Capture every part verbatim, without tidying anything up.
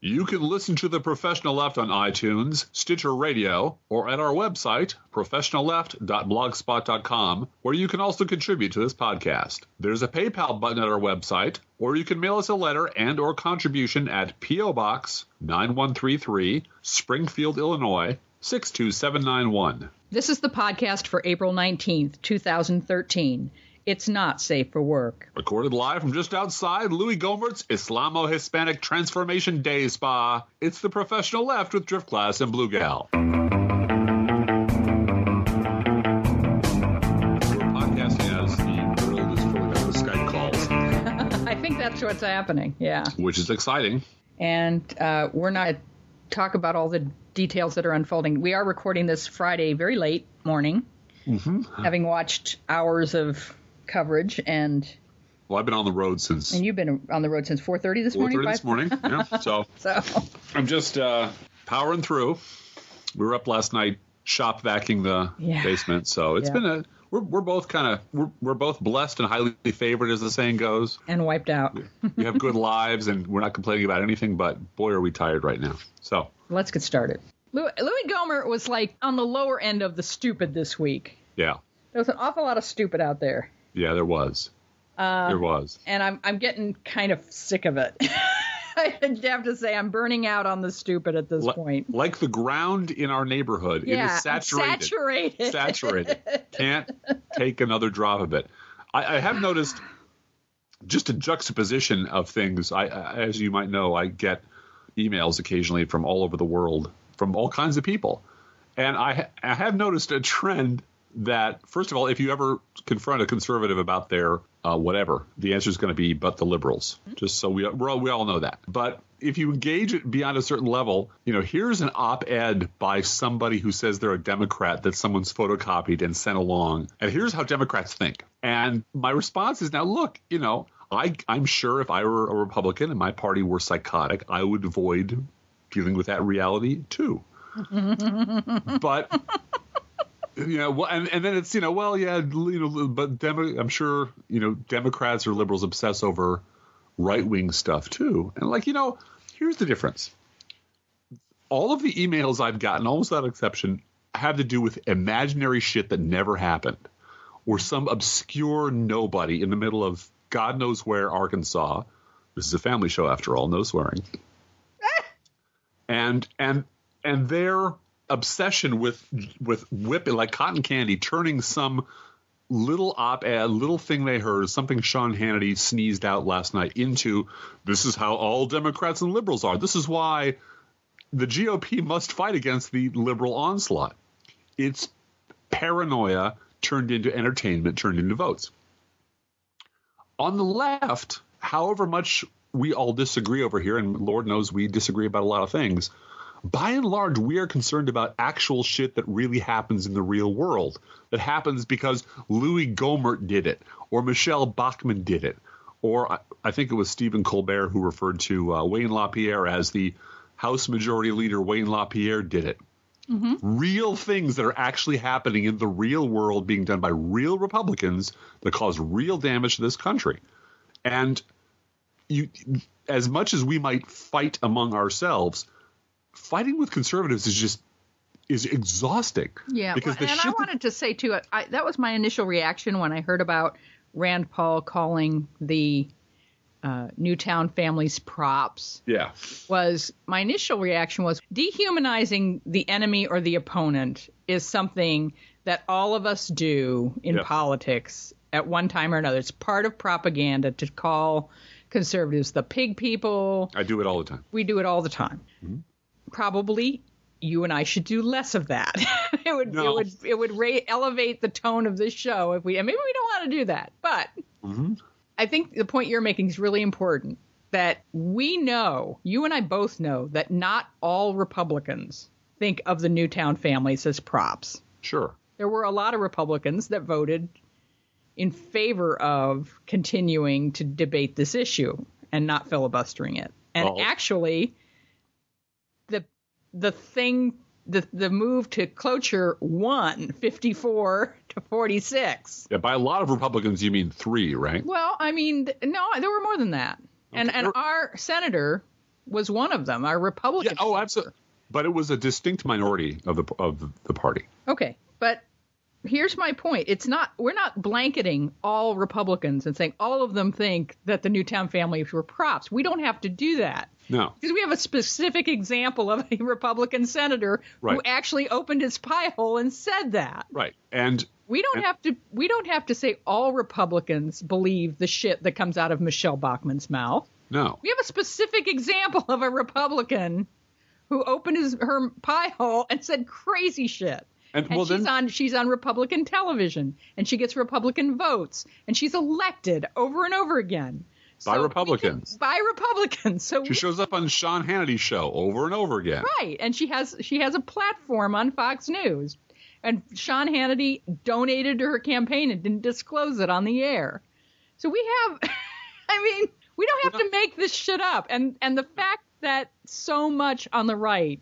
You can listen to The Professional Left on iTunes, Stitcher Radio, or at our website, professional left dot blogspot dot com, where you can also contribute to this podcast. There's a PayPal button at our website, or you can mail us a letter and or contribution at P O. Box nine one three three, Springfield, Illinois, six two seven nine one. This is the podcast for April nineteenth, two thousand thirteen. It's not safe for work. Recorded live from just outside Louis Gohmert's Islamo-Hispanic Transformation Day Spa. It's The Professional Left with Driftglass and Blue Gal. We're podcasting as the world is filling up with Skype calls. I think that's what's happening, yeah. Which is exciting. And uh, we're not talk about all the details that are unfolding. We are recording this Friday very late morning, mm-hmm. having watched hours of coverage, and well, I've been on the road since. And you've been on the road since four thirty this morning. four thirty this morning. Yeah. So, so I'm just uh, powering through. We were up last night shop vacuuming the yeah. basement, so it's yeah. been a. We're we're both kind of we're we're both blessed and highly favored, as the saying goes. And wiped out. We have good lives, and we're not complaining about anything. But boy, are we tired right now. So let's get started. Louis, Louis Gohmert was like on the lower end of the stupid this week. Yeah. There was an awful lot of stupid out there. Yeah, there was. Uh, there was. And I'm I'm getting kind of sick of it. I have to say I'm burning out on the stupid at this L- point. Like the ground in our neighborhood. Yeah, it is saturated. Saturated. Saturated. Can't take another drop of it. I, I have noticed just a juxtaposition of things. I, I, as you might know, I get emails occasionally from all over the world, from all kinds of people. And I, I have noticed a trend that, first of all, if you ever confront a conservative about their uh, whatever, the answer is going to be, but the liberals, just so we we're all, we all know that. But if you engage it beyond a certain level, you know, here's an op-ed by somebody who says they're a Democrat that someone's photocopied and sent along. And here's how Democrats think. And my response is, now, look, you know, I, I'm sure if I were a Republican and my party were psychotic, I would avoid dealing with that reality, too. But... You know, well, and, and then it's, you know, well, yeah, you know, but Demo- I'm sure, you know, Democrats or liberals obsess over right-wing stuff, too. And, like, you know, here's the difference. All of the emails I've gotten, almost without exception, have to do with imaginary shit that never happened, or some obscure nobody in the middle of God knows where, Arkansas. This is a family show, after all, no swearing. and and and they're obsession with with whipping like cotton candy, turning some little op-ed, little thing they heard, something Sean Hannity sneezed out last night, into this is how all Democrats and liberals are. This is why the G O P must fight against the liberal onslaught. It's paranoia turned into entertainment, turned into votes. On the left, however much we all disagree over here, and Lord knows we disagree about a lot of things, by and large, we are concerned about actual shit that really happens in the real world, that happens because Louis Gohmert did it, or Michelle Bachmann did it, or I, I think it was Stephen Colbert who referred to uh, Wayne LaPierre as the House Majority Leader Wayne LaPierre did it. Mm-hmm. Real things that are actually happening in the real world being done by real Republicans that cause real damage to this country. And you, as much as we might fight among ourselves, fighting with conservatives is just is exhausting. Yeah, because well, the and shit I wanted to say too, I, that was my initial reaction when I heard about Rand Paul calling the uh, Newtown families props. Yeah, was my initial reaction was dehumanizing the enemy or the opponent is something that all of us do in yep. politics at one time or another. It's part of propaganda to call conservatives the pig people. I do it all the time. We do it all the time. Mm-hmm. Probably you and I should do less of that. it would no. it would it would ra- elevate the tone of this show if we and maybe we don't want to do that. But mm-hmm. I think the point you're making is really important, that we know, you and I both know, that not all Republicans think of the Newtown families as props. Sure. There were a lot of Republicans that voted in favor of continuing to debate this issue and not filibustering it. And oh. actually, the the thing, the the move to cloture won fifty-four to forty-six. Yeah, by a lot of Republicans, you mean three, right? Well, I mean, no, there were more than that. And Okay. and our senator was one of them, our Republican. Yeah, oh, absolutely. But it was a distinct minority of the of the party. Okay, but here's my point. It's not we're not blanketing all Republicans and saying all of them think that the Newtown families were props. We don't have to do that. No. Because we have a specific example of a Republican senator right. who actually opened his pie hole and said that. Right. And we don't and, have to we don't have to say all Republicans believe the shit that comes out of Michelle Bachmann's mouth. No. We have a specific example of a Republican who opened his her pie hole and said crazy shit. And, and well, she's then, on she's on Republican television, and she gets Republican votes, and she's elected over and over again by so Republicans. Can, by Republicans. So she shows up on Sean Hannity's show over and over again. Right, and she has she has a platform on Fox News, and Sean Hannity donated to her campaign and didn't disclose it on the air. So we have, I mean, we don't have to make this shit up, and and the fact that so much on the right,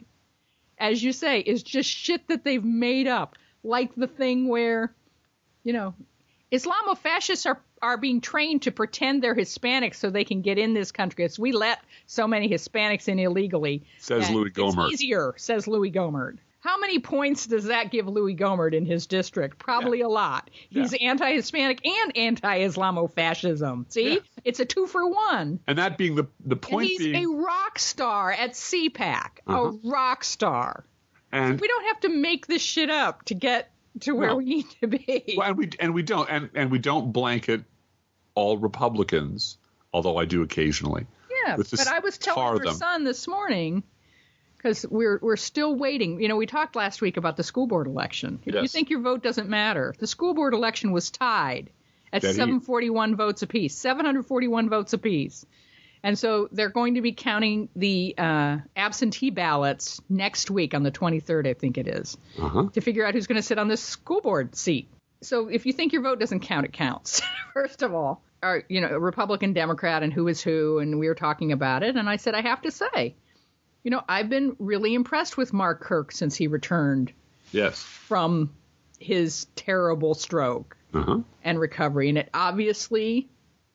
as you say, is just shit that they've made up, like the thing where, you know, Islamofascists are, are being trained to pretend they're Hispanics so they can get in this country. Because we let so many Hispanics in illegally. Says Louis Gohmert. It's easier, says Louis Gohmert. How many points does that give Louis Gohmert in his district? Probably yeah. a lot. He's yeah. anti-Hispanic and anti-Islamofascism. See? Yeah. It's a two for one. And that being the, the point and he's being... a rock star at C PAC. Uh-huh. A rock star. And so we don't have to make this shit up to get to where no. we need to be. Well, and we and we don't and, and we don't blanket all Republicans, although I do occasionally. Yeah, but I was telling your son this morning, because we're we're still waiting. You know, we talked last week about the school board election. If yes. you think your vote doesn't matter, the school board election was tied at that seven he, forty-one votes apiece, seven hundred forty-one votes apiece. And so they're going to be counting the uh, absentee ballots next week on the twenty-third, I think it is, uh-huh. to figure out who's going to sit on this school board seat. So if you think your vote doesn't count, it counts, first of all. Or, you know, Republican, Democrat, and who is who, and we were talking about it. And I said, I have to say, you know, I've been really impressed with Mark Kirk since he returned yes. from his terrible stroke uh-huh. and recovery. And it obviously...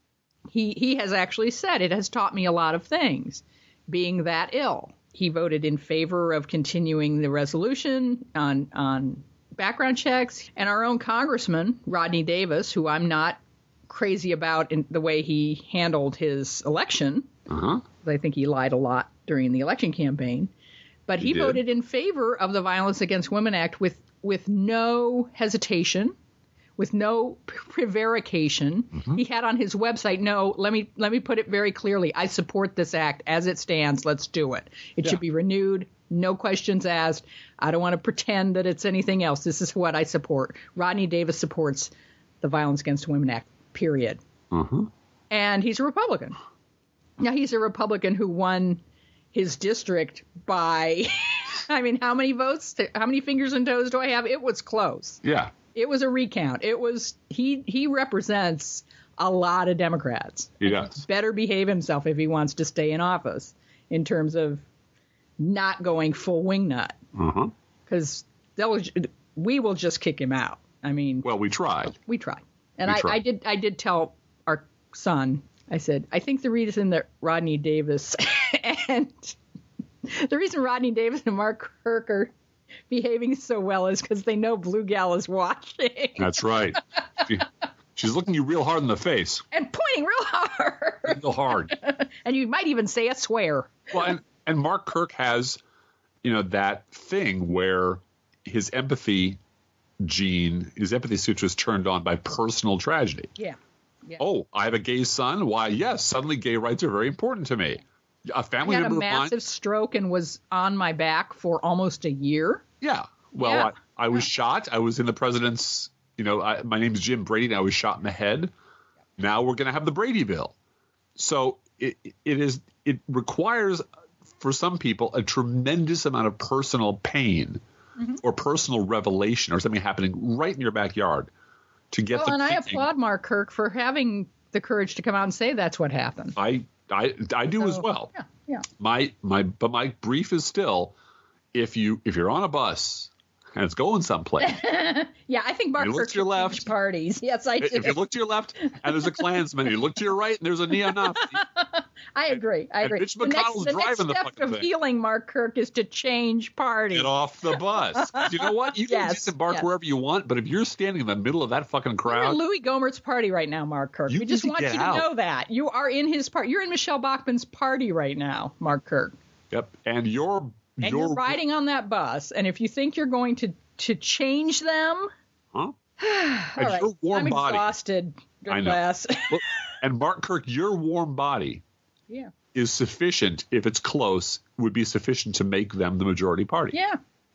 He he has actually said it has taught me a lot of things, being that ill. He voted in favor of continuing the resolution on on background checks. And our own congressman, Rodney Davis, who I'm not crazy about in the way he handled his election. Uh-huh. I think he lied a lot during the election campaign. But he, he voted in favor of the Violence Against Women Act with, with no hesitation. With no prevarication. Mm-hmm. He had on his website, no, let me let me put it very clearly. I support this act as it stands. Let's do it. It yeah. should be renewed. No questions asked. I don't want to pretend that it's anything else. This is what I support. Rodney Davis supports the Violence Against Women Act, period. Uh-huh. And he's a Republican. Now, he's a Republican who won his district by, I mean, how many votes? How many fingers and toes do I have? It was close. Yeah. It was a recount. It was he he represents a lot of Democrats. He does. Better behave himself if he wants to stay in office in terms of not going full wingnut. Uh-huh. Because they'll we will just kick him out. I mean, well, we tried. We tried. And we I, tried. I did I did tell our son, I said, I think the reason that Rodney Davis and the reason Rodney Davis and Mark Kirk are behaving so well is because they know Blue Gal is watching. That's right. She, she's looking you real hard in the face. And pointing real hard. Real hard. And you might even say a swear. Well, and, and Mark Kirk has, you know, that thing where his empathy gene, his empathy switch was turned on by personal tragedy. Yeah. yeah. Oh, I have a gay son? Why, yes, suddenly gay rights are very important to me. A family I had a member massive of mine, stroke and was on my back for almost a year. Yeah. Well, yeah. I, I was yeah. shot. I was in the president's, you know, I, my name's Jim Brady, and I was shot in the head. Now we're going to have the Brady bill. So it it is it requires for some people a tremendous amount of personal pain mm-hmm. or personal revelation or something happening right in your backyard to get well, the and painting. I applaud Mark Kirk for having the courage to come out and say that's what happened. I I I do so, as well. Yeah, yeah. My my but my brief is still if you if you're on a bus and it's going someplace. Yeah, I think Mark you look Kirk to your left, should parties. Yes, I do. If you look to your left and there's a Klansman, you look to your right and there's a neo-Nazi. I agree. I agree. And Mitch the next, McConnell's the driving next the step fucking of thing. healing, Mark Kirk, is to change party. Get off the bus. You know what? You can Yes, disembark yes. wherever you want, but if you're standing in the middle of that fucking You're in crowd, Louis Gohmert's party right now, Mark Kirk. You we just need to want get you out. to know that. You are in his party. You're in Michelle Bachmann's party right now, Mark Kirk. yep, and you're And you're, you're riding on that bus. And if you think you're going to, to change them, huh? all And right. your warm I'm body. exhausted. I know. Glass. Well, and Mark Kirk, your warm body yeah. is sufficient if it's close, would be sufficient to make them the majority party. Yeah.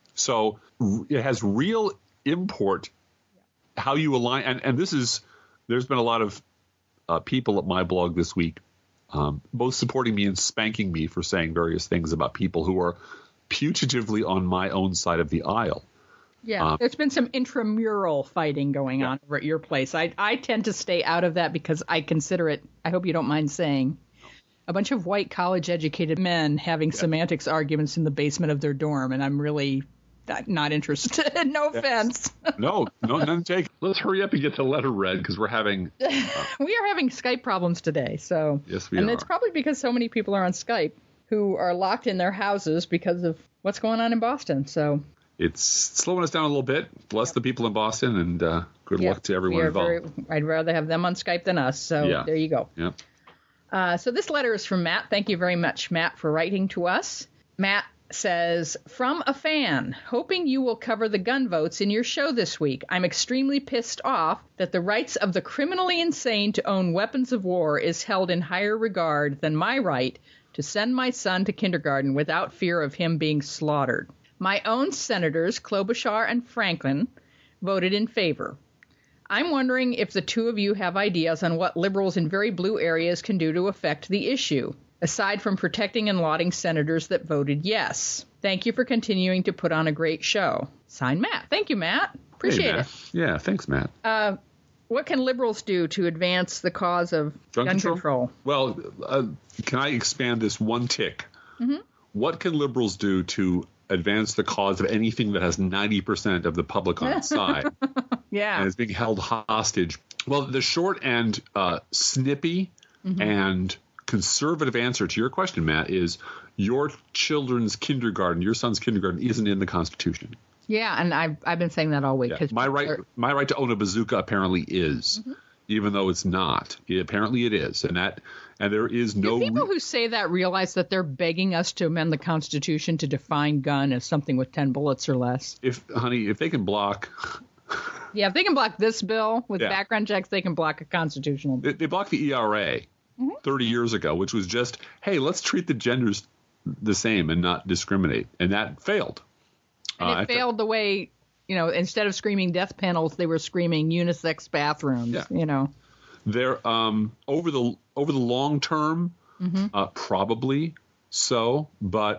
So r- it has real import how you align. And, and this is, there's been a lot of uh, people at my blog this week, um, both supporting me and spanking me for saying various things about people who are putatively on my own side of the aisle. Yeah, Um, there's been some intramural fighting going Yeah. on over at your place. I I tend to stay out of that because I consider it, I hope you don't mind saying, a bunch of white college-educated men having semantics arguments in the basement of their dorm, and I'm really not, not interested. No offense. No, no, none taken. Let's hurry up and get the letter read because we're having. We are having Skype problems today, so Yes, we and are. it's probably because so many people are on Skype who are locked in their houses because of what's going on in Boston. So It's slowing us down a little bit. Bless the people in Boston, and uh, good yeah, luck to we everyone are involved. very, I'd rather have them on Skype than us. So Yeah. there you go. Yeah. Uh, so this letter is from Matt. Thank you very much, Matt, for writing to us. Matt says, from a fan, hoping you will cover the gun votes in your show this week. I'm extremely pissed off that the rights of the criminally insane to own weapons of war is held in higher regard than my right to send my son to kindergarten without fear of him being slaughtered. My own senators, Klobuchar and Franklin, voted in favor. I'm wondering if the two of you have ideas on what liberals in very blue areas can do to affect the issue, aside from protecting and lauding senators that voted yes. Thank you for continuing to put on a great show. Signed, Matt. Thank you, Matt. Appreciate Hey, Matt. it. Yeah, thanks, Matt. Uh, what can liberals do to advance the cause of Gun gun, control? control? Well, uh, can I expand this one tick? Mm-hmm. What can liberals do to advance the cause of anything that has ninety percent of the public on its side Yeah. and is being held hostage? Well, the short and uh, snippy Mm-hmm. and conservative answer to your question, Matt, is your children's kindergarten, your son's kindergarten, isn't in the Constitution. Yeah, and I've, I've been saying that all week. Yeah. 'cause My right, people my right to own a bazooka apparently is, Mm-hmm. even though it's not. It, apparently, it is, and that, and there is are- no. Do people re- who say that realize that they're begging us to amend the Constitution to define gun as something with ten bullets or less? if, honey, if they can block, Yeah, if they can block this bill with Yeah. background checks, they can block a constitutional bill. they, they blocked the E R A Mm-hmm. thirty years ago, which was just, hey, let's treat the genders the same and not discriminate, and that failed. And Uh, it I thi- failed the way, you know, instead of screaming death panels, they were screaming unisex bathrooms, Yeah. you know. There, um, over the over the long term, Mm-hmm. uh, probably so, but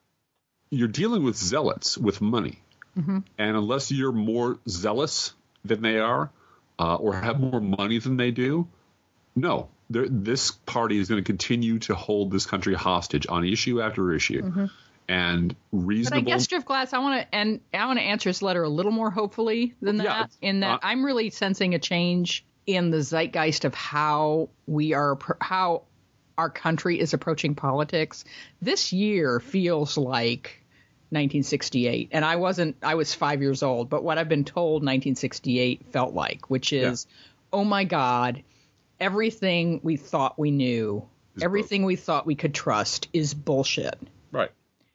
you're dealing with zealots with money, Mm-hmm. and unless you're more zealous than they are, uh, or have more money than they do, no, there- this party is going to continue to hold this country hostage on issue after issue, and Mm-hmm. But I reasonable. guess, Drift Glass, I want to and I want to answer this letter a little more hopefully than that. Yeah, in that, uh, I'm really sensing a change in the zeitgeist of how we are, how our country is approaching politics. This year feels like nineteen sixty-eight, and I wasn't. I was five years old, but what I've been told nineteen sixty-eight felt like, which is, oh my God, everything we thought we knew, Is everything we thought we could trust is bullshit. Right.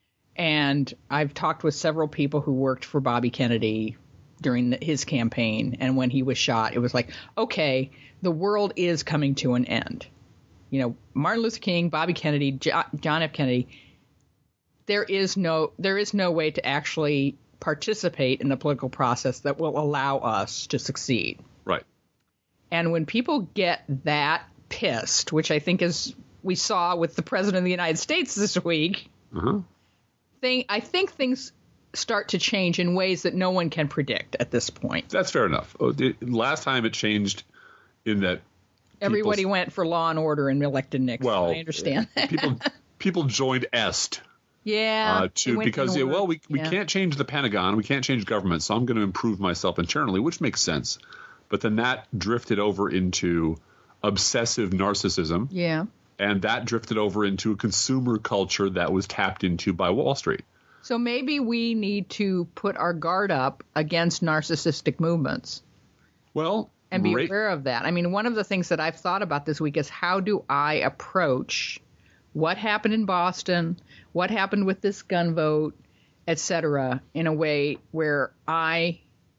And I've talked with several people who worked for Bobby Kennedy during the, his campaign. And when he was shot, it was like, okay, the world is coming to an end. You know, Martin Luther King, Bobby Kennedy, Jo- John F. Kennedy. There is no there is no way to actually participate in the political process that will allow us to succeed. Right. And when people get that pissed, which I think is we saw with the president of the United States this week, Uh-huh. thing, I think things start to change in ways that no one can predict at this point. That's fair enough. Oh, the, last time it changed in that Everybody people- went for law and order and elected Nixon. Well, I understand that. people people joined EST yeah. uh, they to went because in yeah, order. well we we Yeah. can't change the Pentagon, we can't change government, so I'm going to improve myself internally, which makes sense. But then that drifted over into obsessive narcissism. Yeah. And that drifted over into a consumer culture that was tapped into by Wall Street. So maybe we need to put our guard up against narcissistic movements. Well, and be ra- aware of that. I mean, one of the things that I've thought about this week is how do I approach what happened in Boston, what happened with this gun vote, et cetera, in a way where I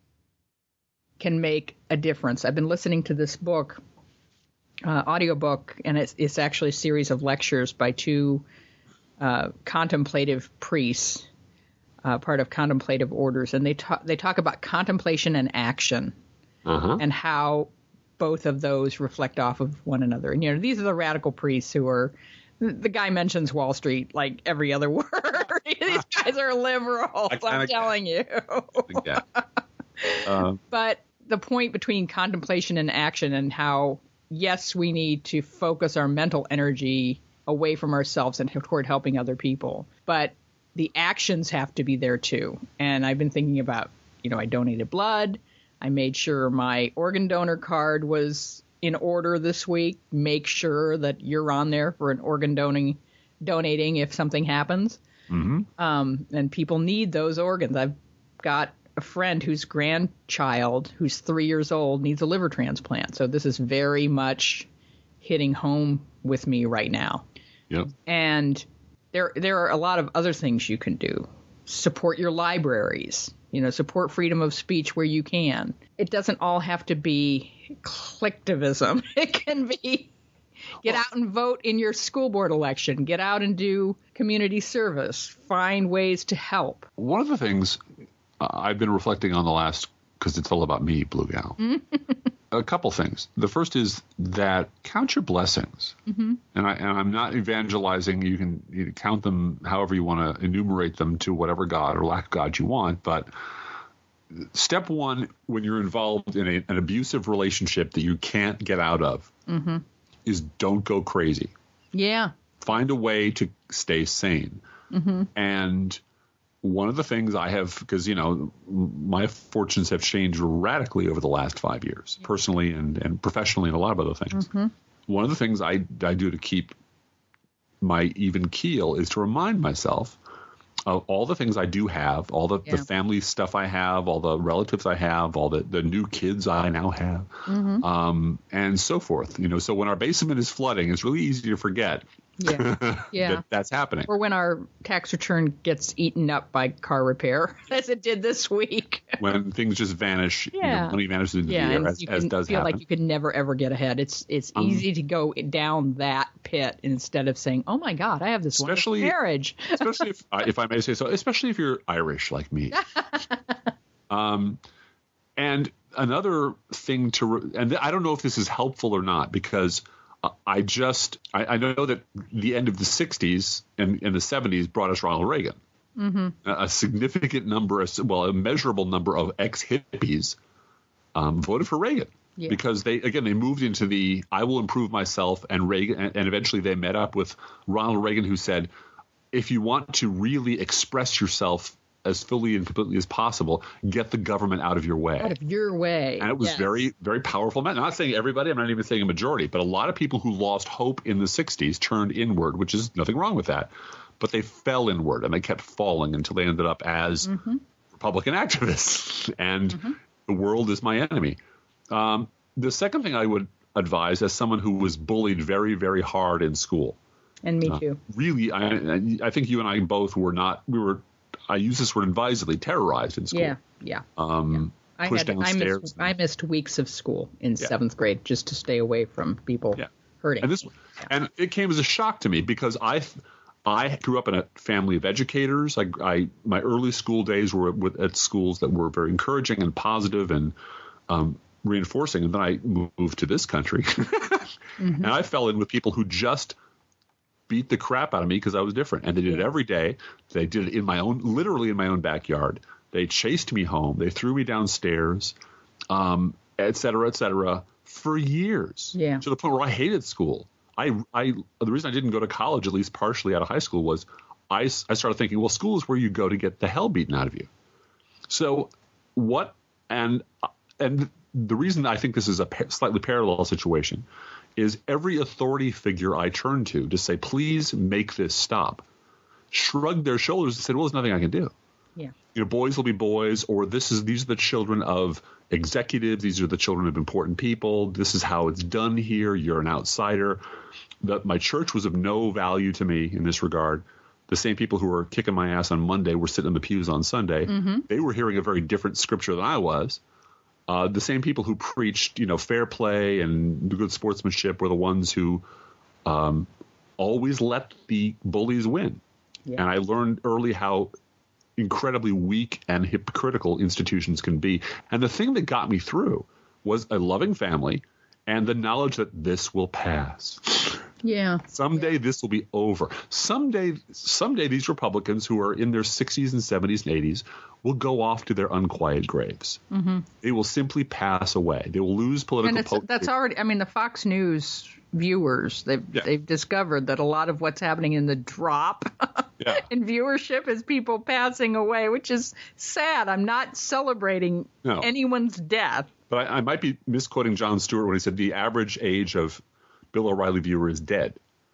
can make a difference. I've been listening to this book, uh, audiobook, and it's, it's actually a series of lectures by two uh, contemplative priests, uh, part of contemplative orders, and they talk they talk about contemplation and action, uh-huh. and how both of those reflect off of one another. And you know, these are the radical priests who are. The guy mentions Wall Street like every other word. These guys are liberals. I, I'm I, telling you. Yeah. um, but the point between contemplation and action, and how yes, we need to focus our mental energy away from ourselves and toward helping other people, but the actions have to be there too. And I've been thinking about, you know, I donated blood. I made sure my organ donor card was in order this week. Make sure that you're on there for an organ donating, donating if something happens. Mm-hmm. Um, and people need those organs. I've got a friend whose grandchild, who's three years old, needs a liver transplant. So this is very much hitting home with me right now. Yep. And there there are a lot of other things you can do. Support your libraries. You know, support freedom of speech where you can. It doesn't all have to be clicktivism. It can be get well, out and vote in your school board election. Get out and do community service. Find ways to help. One of the things uh, I've been reflecting on the last, because it's all about me, Blue Gal. A couple things. The first is that count your blessings. Mm-hmm. And, I, and I'm not evangelizing. You can, you can count them however you want to enumerate them to whatever God or lack of God you want. But step one, when you're involved in a, an abusive relationship that you can't get out of, mm-hmm. is don't go crazy. Yeah. Find a way to stay sane. Mm-hmm. And one of the things I have, because, you know, my fortunes have changed radically over the last five years, yeah. personally and, and professionally and a lot of other things. Mm-hmm. One of the things I, I do to keep my even keel is to remind myself of all the things I do have, all the, yeah. the family stuff I have, all the relatives I have, all the, the new kids I now have, mm-hmm. um, and so forth. You know, so when our basement is flooding, it's really easy to forget. Yeah, yeah, that that's happening. Or when our tax return gets eaten up by car repair, as it did this week. When things just vanish, yeah, you know, money vanishes into yeah, the air, as, as, you as can does feel happen. like you could never ever get ahead. It's it's um, easy to go down that pit instead of saying, "Oh my God, I have this especially, wonderful marriage." especially if, uh, if I may say so, especially if you're Irish like me. um, and another thing to, re- and th- I don't know if this is helpful or not, because I just I, I know that the end of the sixties and, and the seventies brought us Ronald Reagan. Mm-hmm. A, a significant number, of, well, a measurable number of ex-hippies um, voted for Reagan yeah. because they again they moved into the I will improve myself, and Reagan, and, and eventually they met up with Ronald Reagan, who said, if you want to really express yourself as fully and completely as possible, get the government out of your way. Out of your way. And it was yes. very, very powerful. I'm not saying everybody, I'm not even saying a majority, but a lot of people who lost hope in the sixties turned inward, which is nothing wrong with that. But they fell inward, and they kept falling until they ended up as mm-hmm. Republican activists. And mm-hmm. the world is my enemy. Um, the second thing I would advise, as someone who was bullied very, very hard in school. And me too. Uh, really, I, I think you and I both were not, we were, I use this word advisedly, terrorized in school. Yeah, yeah. Um, yeah. I, pushed had, I, missed, I missed weeks of school in yeah. seventh grade just to stay away from people yeah. hurting. And, this, yeah. and it came as a shock to me, because I I grew up in a family of educators. I, I my early school days were with, at schools that were very encouraging and positive and um, reinforcing. And then I moved to this country, mm-hmm. and I fell in with people who just beat the crap out of me because I was different. And they did it every day. They did it in my own, literally in my own backyard. They chased me home. They threw me downstairs, um, et cetera, et cetera, for years. Yeah. To the point where I hated school. I, I, the reason I didn't go to college, at least partially out of high school, was I, I started thinking, well, school is where you go to get the hell beaten out of you. So what, and, and the reason I think this is a slightly parallel situation is every authority figure I turned to to say, please make this stop, shrugged their shoulders and said, well, there's nothing I can do. Yeah. You know, boys will be boys, or this is these are the children of executives. These are the children of important people. This is how it's done here. You're an outsider. The, my church was of no value to me in this regard. The same people who were kicking my ass on Monday were sitting in the pews on Sunday. Mm-hmm. They were hearing a very different scripture than I was. Uh, the same people who preached, you know, fair play and good sportsmanship were the ones who um, always let the bullies win. Yeah. And I learned early how incredibly weak and hypocritical institutions can be. And the thing that got me through was a loving family and the knowledge that this will pass. Yeah. Someday yeah. this will be over. Someday, someday these Republicans who are in their sixties and seventies and eighties will go off to their unquiet graves. Mm-hmm. They will simply pass away. They will lose political. And it's, that's already. I mean, the Fox News viewers they've yeah. they've discovered that a lot of what's happening in the drop yeah. in viewership is people passing away, which is sad. I'm not celebrating no. anyone's death. But I, I might be misquoting Jon Stewart when he said the average age of Bill O'Reilly viewer is dead.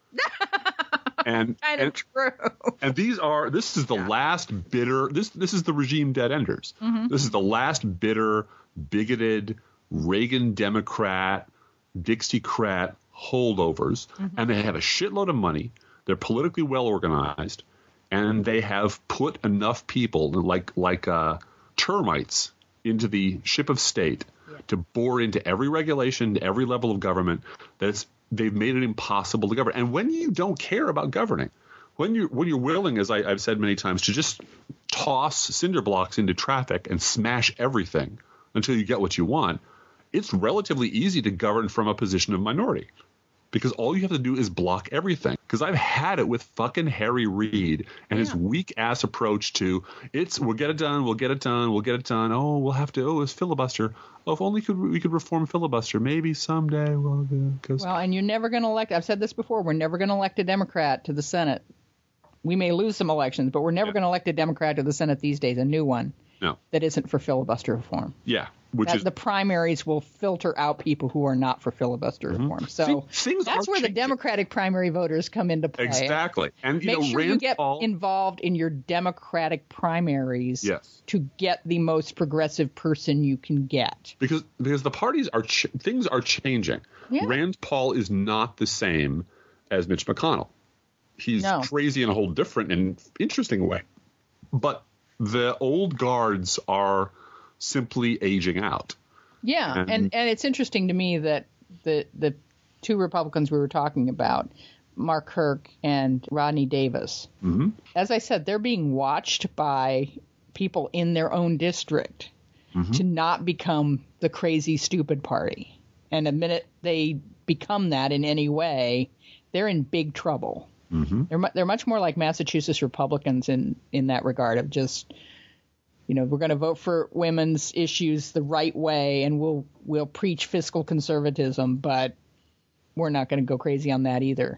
and kind and, of true. And these are this is the yeah. last bitter this this is the regime dead enders. Mm-hmm. This is the last bitter, bigoted Reagan Democrat, Dixiecrat holdovers, mm-hmm. and they have a shitload of money. They're politically well organized, and they have put enough people like like uh, termites into the ship of state yeah. to bore into every regulation, to every level of government. That's they've made it impossible to govern. And when you don't care about governing, when you when you're willing, as I, I've said many times, to just toss cinder blocks into traffic and smash everything until you get what you want, it's relatively easy to govern from a position of minority. Because all you have to do is block everything. Because I've had it with fucking Harry Reid and yeah. his weak ass approach to it's we'll get it done, we'll get it done, we'll get it done. Oh, we'll have to. Oh, it's filibuster. Oh, if only could we could reform filibuster. Maybe someday we'll do. Cause... Well, and you're never going to elect. I've said this before. We're never going to elect a Democrat to the Senate. We may lose some elections, but we're never yeah. going to elect a Democrat to the Senate these days. A new one. No. That isn't for filibuster reform. Yeah. Which that, is the primaries will filter out people who are not for filibuster mm-hmm. reform. So things that's where changing. The Democratic primary voters come into play. Exactly. And you make know, sure Rand you get Paul, involved in your Democratic primaries yes. to get the most progressive person you can get. Because because the parties are ch- things are changing. Yeah. Rand Paul is not the same as Mitch McConnell. He's no. crazy in a whole different and interesting way. But the old guards are simply aging out. Yeah, and, and, and it's interesting to me that the the two Republicans we were talking about, Mark Kirk and Rodney Davis, mm-hmm. as I said, they're being watched by people in their own district mm-hmm. to not become the crazy, stupid party. And the minute they become that in any way, they're in big trouble. Mm-hmm. They're they're much more like Massachusetts Republicans in, in that regard of just, you know, we're going to vote for women's issues the right way and we'll we'll preach fiscal conservatism, but we're not going to go crazy on that either.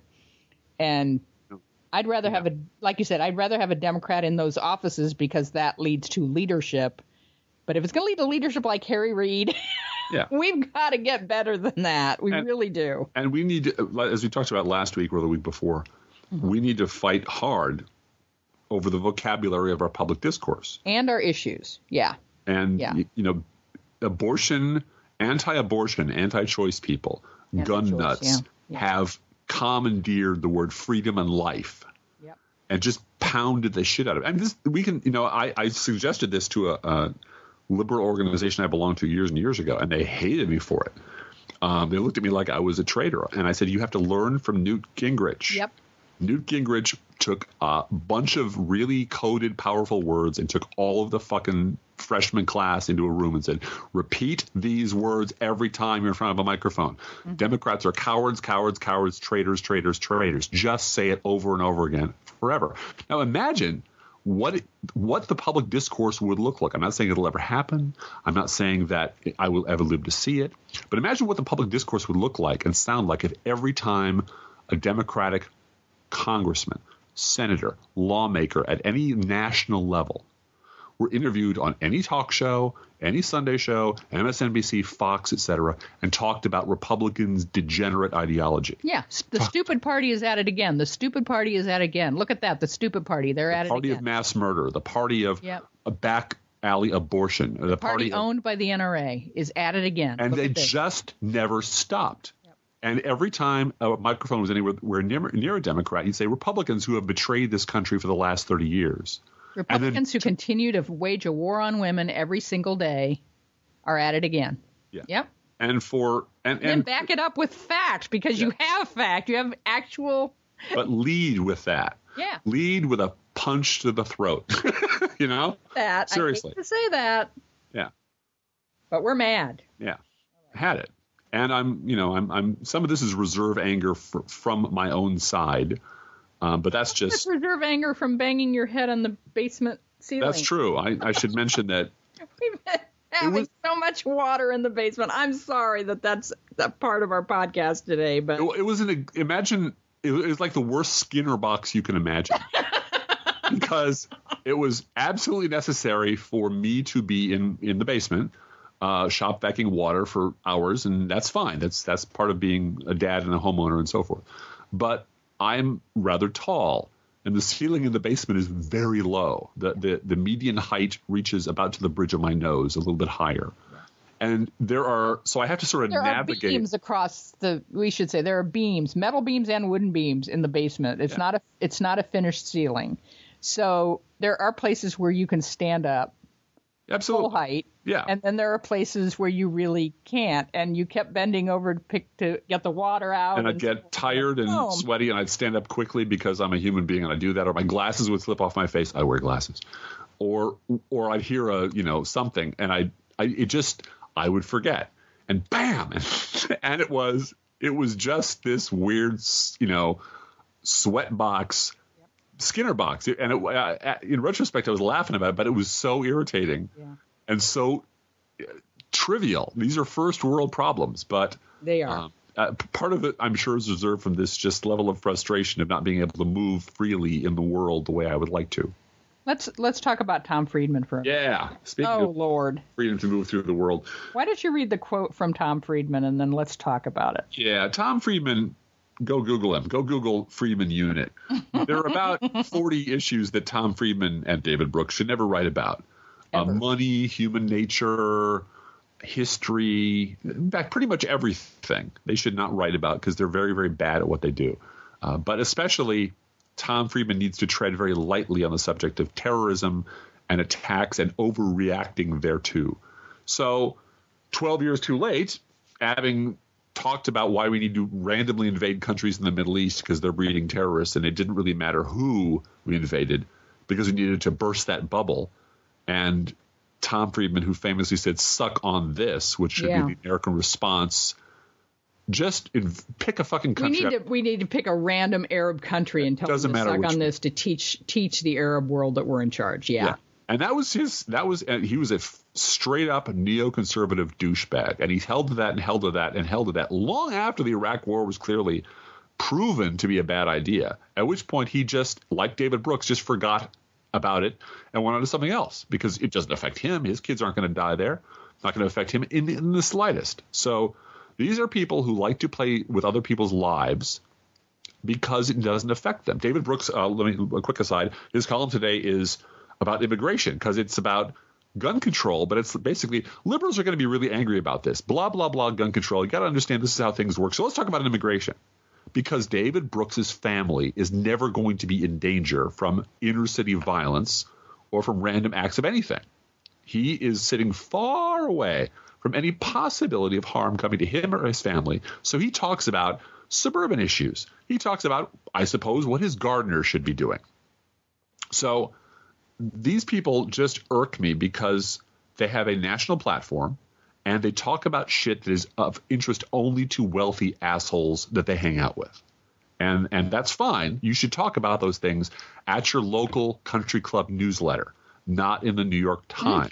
And I'd rather have a, like you said, I'd rather have a Democrat in those offices because that leads to leadership. But if it's going to lead to leadership like Harry Reid, yeah. we've got to get better than that. We and, really do. And we need to, as we talked about last week or the week before, mm-hmm. we need to fight hard over the vocabulary of our public discourse. And our issues. Yeah. And, yeah. you, you know, abortion, anti-abortion, anti-choice people, anti-choice, gun nuts yeah. Yeah. have commandeered the word freedom and life yep. and just pounded the shit out of it. And this, we can, you know, I, I suggested this to a, a liberal organization I belonged to years and years ago, and they hated me for it. Um, they looked at me like I was a traitor. And I said, you have to learn from Newt Gingrich. Yep. Newt Gingrich took a bunch of really coded, powerful words and took all of the fucking freshman class into a room and said, repeat these words every time you're in front of a microphone. Mm-hmm. Democrats are cowards, cowards, cowards, traitors, traitors, traitors. Just say it over and over again forever. Now imagine what it, what the public discourse would look like. I'm not saying it'll ever happen. I'm not saying that I will ever live to see it. But imagine what the public discourse would look like and sound like if every time a Democratic congressman, senator, lawmaker at any national level were interviewed on any talk show, any Sunday show, M S N B C, Fox, et cetera, and talked about Republicans' degenerate ideology. Yeah, the Talk- stupid party is at it again. The stupid party is at it again. Look at that, the stupid party. They're the at it again. The party of mass murder, the party of yep. a back alley abortion. The, the party, party owned of, by the N R A is at it again. And Look they just never stopped. Yep. And every time a microphone was anywhere near, near a Democrat, you'd say Republicans who have betrayed this country for the last thirty years. Republicans then, who continue to wage a war on women every single day are at it again. Yeah. Yep. And for and, and then back it up with fact, because yeah. you have fact. You have actual. But lead with that. Yeah. Lead with a punch to the throat. You know? That seriously. I hate to say that. Yeah. But we're mad. Yeah. Had it. And I'm, you know, I'm, I'm. Some of this is reserve anger for, from my own side. Um, but that's just that's reserve anger from banging your head on the basement ceiling. That's true. I, I should mention that we've been having was, so much water in the basement. I'm sorry that that's that part of our podcast today, but it, it was an imagine. It was like the worst Skinner box you can imagine, because it was absolutely necessary for me to be in in the basement, uh, shop vacuuming water for hours, and that's fine. That's that's part of being a dad and a homeowner and so forth. But I'm rather tall, and the ceiling in the basement is very low. The, the the median height reaches about to the bridge of my nose, a little bit higher. Yeah. And there are, so I have to sort of there navigate. There are beams across the, we should say, there are beams, metal beams and wooden beams in the basement. It's yeah. not a, it's not a finished ceiling. So there are places where you can stand up. Absolutely. Full height. Yeah. And then there are places where you really can't. And you kept bending over to pick to get the water out. And I'd get tired and home. sweaty, and I'd stand up quickly because I'm a human being and I do that. Or my glasses would slip off my face. I wear glasses. Or or I'd hear a, you know, something, and I I it just I would forget. And bam! And it was it was just this weird, you know, sweat box. Skinner box, and it, uh, in retrospect, I was laughing about it, but it was so irritating yeah. and so uh, trivial. These are first world problems, but they are. Um, uh, part of it, I'm sure, is reserved from this just level of frustration of not being able to move freely in the world the way I would like to. Let's let's talk about Tom Friedman for a minute. Yeah. Speaking oh of Lord, freedom to move through the world. Why don't you read the quote from Tom Friedman and then let's talk about it? Yeah, Tom Friedman. Go Google him. Go Google Friedman Unit. There are about forty issues that Tom Friedman and David Brooks should never write about. Uh, money, human nature, history, in fact, pretty much everything they should not write about because they're very, very bad at what they do. Uh, but especially Tom Friedman needs to tread very lightly on the subject of terrorism and attacks and overreacting thereto. So twelve years too late, having talked about why we need to randomly invade countries in the Middle East because they're breeding terrorists, and it didn't really matter who we invaded because we needed to burst that bubble. And Tom Friedman, who famously said, suck on this, which should yeah. be the American response, just in, pick a fucking country. We need, to, we need to pick a random Arab country and tell them to suck on this to teach teach the Arab world that we're in charge. Yeah. yeah. And that was his, that was, and he was a f- straight up neoconservative douchebag. And he held to that and held to that and held to that long after the Iraq war was clearly proven to be a bad idea. At which point he just, like David Brooks, just forgot about it and went on to something else because it doesn't affect him. His kids aren't going to die there. Not going to affect him in, in the slightest. So these are people who like to play with other people's lives because it doesn't affect them. David Brooks, uh, let me, a quick aside, his column today is about immigration because it's about gun control, but it's basically liberals are going to be really angry about this. Blah, blah, blah, gun control. You got to understand this is how things work. So let's talk about immigration because David Brooks's family is never going to be in danger from inner city violence or from random acts of anything. He is sitting far away from any possibility of harm coming to him or his family. So he talks about suburban issues. He talks about, I suppose, what his gardener should be doing. So these people just irk me because they have a national platform and they talk about shit that is of interest only to wealthy assholes that they hang out with. And and that's fine. You should talk about those things at your local country club newsletter, not in the New York Times.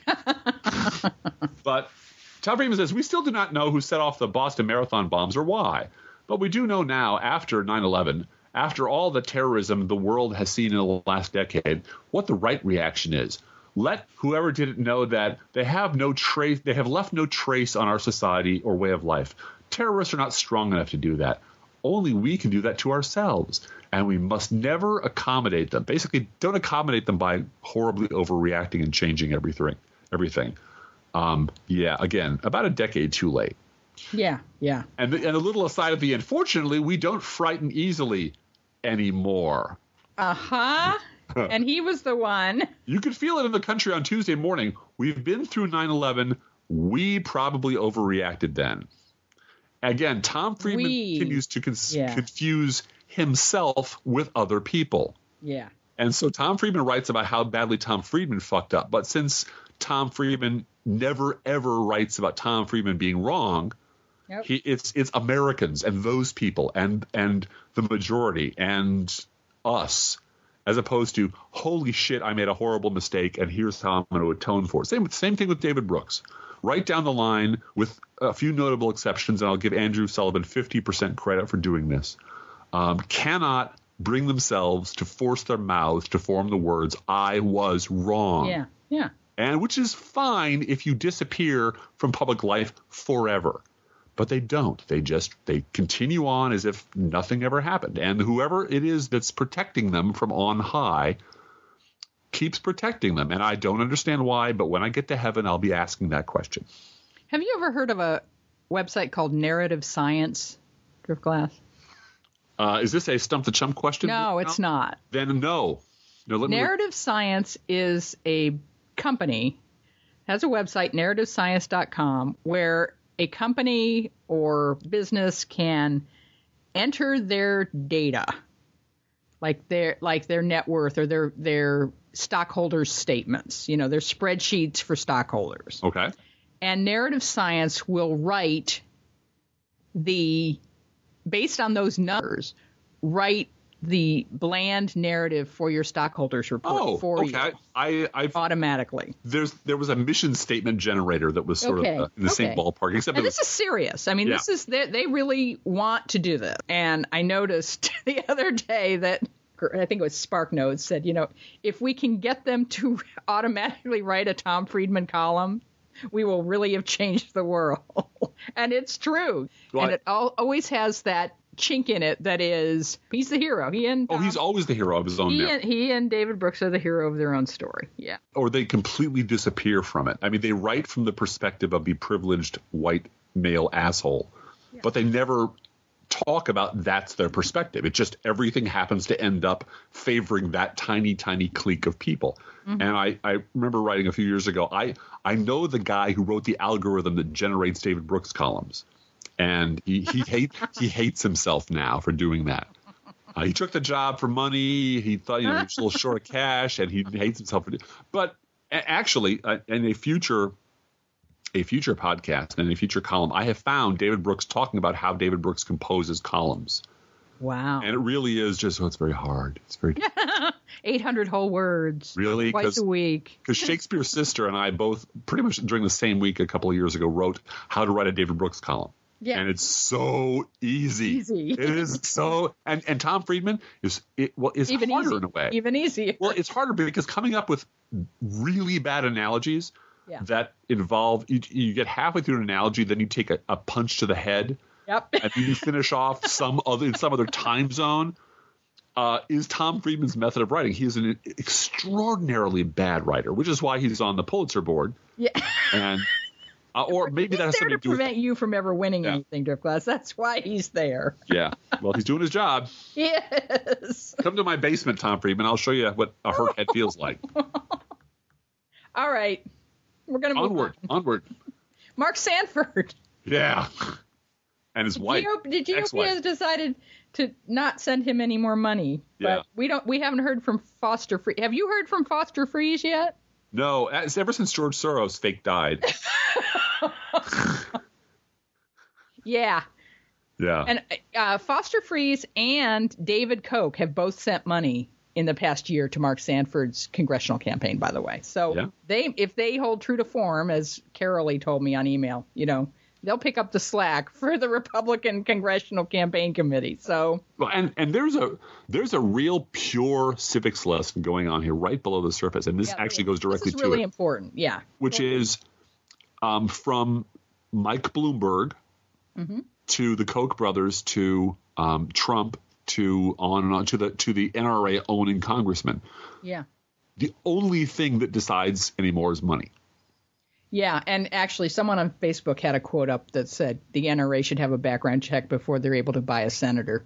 But Tom Friedman says, we still do not know who set off the Boston Marathon bombs or why. But we do know now, after nine eleven, after all the terrorism the world has seen in the last decade, what the right reaction is. let whoever did it know that they have no trace, they have left no trace on our society or way of life. Terrorists are not strong enough to do that. Only we can do that to ourselves, and we must never accommodate them. Basically, don't accommodate them by horribly overreacting and changing everything. Everything. Um, yeah, again, about a decade too late. Yeah, yeah. And, the, and a little aside at the end, fortunately, we don't frighten easily anymore. Uh-huh. And he was the one. You could feel it in the country on Tuesday morning. We've been through nine eleven. We probably overreacted then. Again, Tom Friedman we, continues to cons- yeah. confuse himself with other people. Yeah. And so Tom Friedman writes about how badly Tom Friedman fucked up. But since Tom Friedman never, ever writes about Tom Friedman being wrong, yep. he, it's it's Americans and those people and and the majority and us, as opposed to, holy shit, I made a horrible mistake, and here's how I'm going to atone for it. Same, same thing with David Brooks. Right down the line, with a few notable exceptions, and I'll give Andrew Sullivan fifty percent credit for doing this, um, cannot bring themselves to force their mouths to form the words, I was wrong. Yeah, yeah. And which is fine if you disappear from public life forever. But they don't. They just they continue on as if nothing ever happened. And whoever it is that's protecting them from on high keeps protecting them. And I don't understand why, but when I get to heaven, I'll be asking that question. Have you ever heard of a website called Narrative Science, Driftglass? Uh, is this a Stump the Chump question? No, it's no? not. Then no. no let Narrative me... Science is a company, has a website, narrative science dot com, where a company or business can enter their data, like their like their net worth or their their stockholders' statements, you know, their spreadsheets for stockholders. Okay. And Narrative Science will write the, based on those numbers, write the bland narrative for your stockholders report oh, for okay. you. I, I've, automatically. There's there was a mission statement generator that was sort okay. of uh, in the okay. same ballpark. Except and it was, this is serious. I mean, yeah. this is they, they really want to do this. And I noticed the other day that I think it was SparkNotes said, you know, if we can get them to automatically write a Tom Friedman column, we will really have changed the world. And it's true. Well, and I, it all, always has that chink in it that is, he's the hero. He and oh, Tom, he's always the hero of his own. He myth. and, he and David Brooks are the hero of their own story. Yeah. Or they completely disappear from it. I mean, they write from the perspective of the privileged white male asshole, yeah. but they never talk about that's their perspective. It just everything happens to end up favoring that tiny, tiny clique of people. Mm-hmm. And I, I remember writing a few years ago, I, I know the guy who wrote the algorithm that generates David Brooks columns. And he he, hate, he hates himself now for doing that. Uh, he took the job for money. He thought, you know, he was a little short of cash, and he hates himself for it. But actually, uh, in a future a future podcast and a future column, I have found David Brooks talking about how David Brooks composes columns. Wow. And it really is just, oh, it's very hard. It's very eight hundred whole words. Really? Twice a week. Because Shakespeare's sister and I both, pretty much during the same week a couple of years ago, wrote how to write a David Brooks column. Yeah. And it's so easy. Easy. It is so, and, and Tom Friedman is, it, well, is Even harder easy. in a way. Even easier. Well, it's harder because coming up with really bad analogies yeah. that involve, you, you get halfway through an analogy, then you take a, a punch to the head. Yep. And then you finish off some other in some other time zone. Uh, is Tom Friedman's method of writing. He is an extraordinarily bad writer, which is why he's on the Pulitzer board. Yeah. And uh, or maybe he's that has there something to to do prevent with, you from ever winning yeah. anything, Driftglass. That's why he's there. Yeah. Well, he's doing his job. Yes. Come to my basement, Tom Friedman. I'll show you what a hurt head feels like. All right. We're going to move onward. on. Onward. Mark Sanford. Yeah. And his wife. Did you know he has decided to not send him any more money? But yeah. we don't. We haven't heard from Foster Free. Have you heard from Foster Freeze yet? No. It's ever since George Soros fake died. yeah. Yeah. And uh, Foster Freeze and David Koch have both sent money in the past year to Mark Sanford's congressional campaign, by the way. So yeah. they, if they hold true to form, as Carolee told me on email, you know, they'll pick up the slack for the Republican Congressional Campaign Committee. So, well, and and there's a there's a real pure civics lesson going on here right below the surface, and this yeah, actually goes directly this is to really it, important. Yeah, which is um, from Mike Bloomberg mm-hmm. to the Koch brothers to um, Trump to on and on to the to the N R A owning congressman. Yeah. The only thing that decides anymore is money. Yeah, and actually someone on Facebook had a quote up that said the N R A should have a background check before they're able to buy a senator.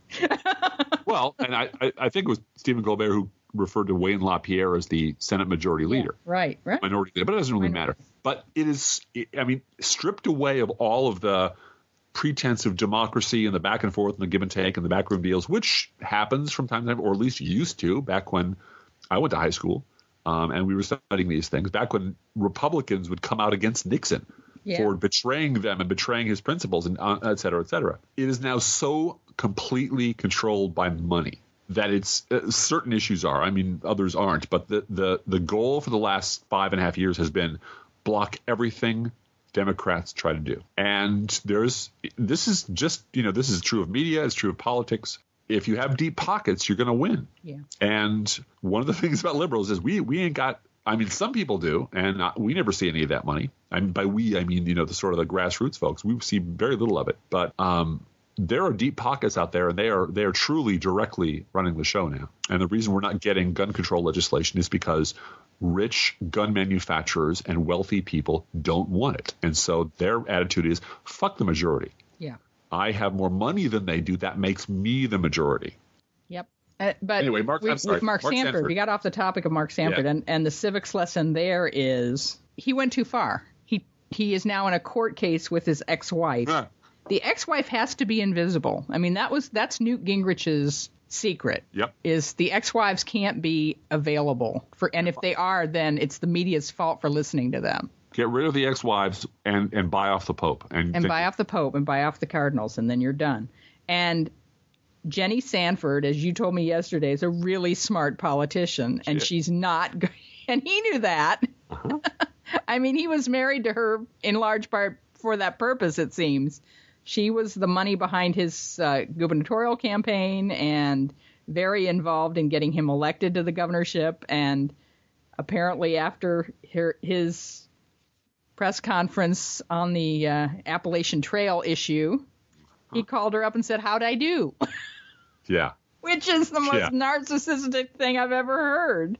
Well, and I, I think it was Stephen Colbert who referred to Wayne LaPierre as the Senate Majority Leader. Yeah, right, right. Minority Leader, but it doesn't really Minority. matter. But it is, I mean, stripped away of all of the pretense of democracy and the back and forth and the give and take and the backroom deals, which happens from time to time, or at least used to back when I went to high school. Um, and we were studying these things back when Republicans would come out against Nixon yeah. for betraying them and betraying his principles, and uh, et cetera, et cetera. It is now so completely controlled by money that it's uh, certain issues are. I mean, others aren't. But the, the, the goal for the last five and a half years has been block everything Democrats try to do. And there's this is just, you know, this is true of media. It's true of politics. If you have deep pockets, you're going to win. Yeah. And one of the things about liberals is we we ain't got. I mean, some people do, and uh, we never see any of that money. I mean, by we, I mean, you know, the sort of the grassroots folks. We see very little of it. But um, there are deep pockets out there, and they are they are truly directly running the show now. And the reason we're not getting gun control legislation is because rich gun manufacturers and wealthy people don't want it. And so their attitude is, fuck the majority. Yeah. I have more money than they do. That makes me the majority. Yep. Uh, but anyway, Mark, we, I'm sorry, with Mark, Mark Sanford, Sanford, we got off the topic of Mark Sanford, Yeah. and, and the civics lesson there is he went too far. He he is now in a court case with his ex-wife. Huh. The ex-wife has to be invisible. I mean, that was that's Newt Gingrich's secret. Yep. Is the ex-wives can't be available for, and if they are, then it's the media's fault for listening to them. Get rid of the ex-wives and, and buy off the Pope. And, And buy off the Pope and buy off the Cardinals, and then you're done. And Jenny Sanford, as you told me yesterday, is a really smart politician, and Shit. she's not go- – and he knew that. Uh-huh. I mean, he was married to her in large part for that purpose, it seems. She was the money behind his uh, gubernatorial campaign and very involved in getting him elected to the governorship. And apparently after her, his – press conference on the uh, Appalachian Trail issue, he called her up and said, "How'd I do?" Yeah. Which is the most Yeah. narcissistic thing I've ever heard.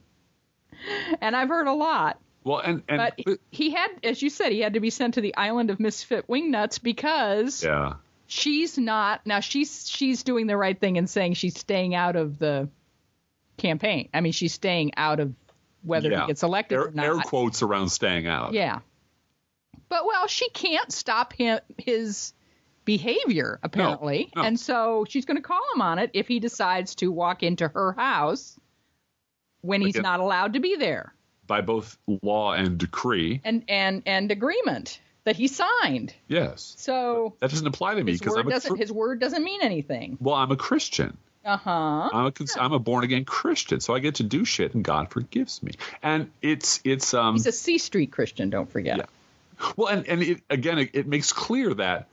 And I've heard a lot. Well, and, and But he had, as you said, he had to be sent to the island of misfit wingnuts because yeah. she's not, now she's she's doing the right thing in saying she's staying out of the campaign. I mean, she's staying out of whether yeah. he gets elected air, or not. Air quotes around staying out. Yeah. But, well, she can't stop him his behavior, apparently. No, no. And so she's going to call him on it if he decides to walk into her house when he's Again. not allowed to be there. By both law and decree. And and and agreement that he signed. Yes. So That doesn't apply to me his because word I'm a doesn't Chri- his word doesn't mean anything. well, I'm a Christian. Uh-huh. I'm a cons- I'm a born again Christian, so I get to do shit, and God forgives me. And it's it's um. He's a C Street Christian, don't forget. Yeah. Well, and and it, again, it, it makes clear that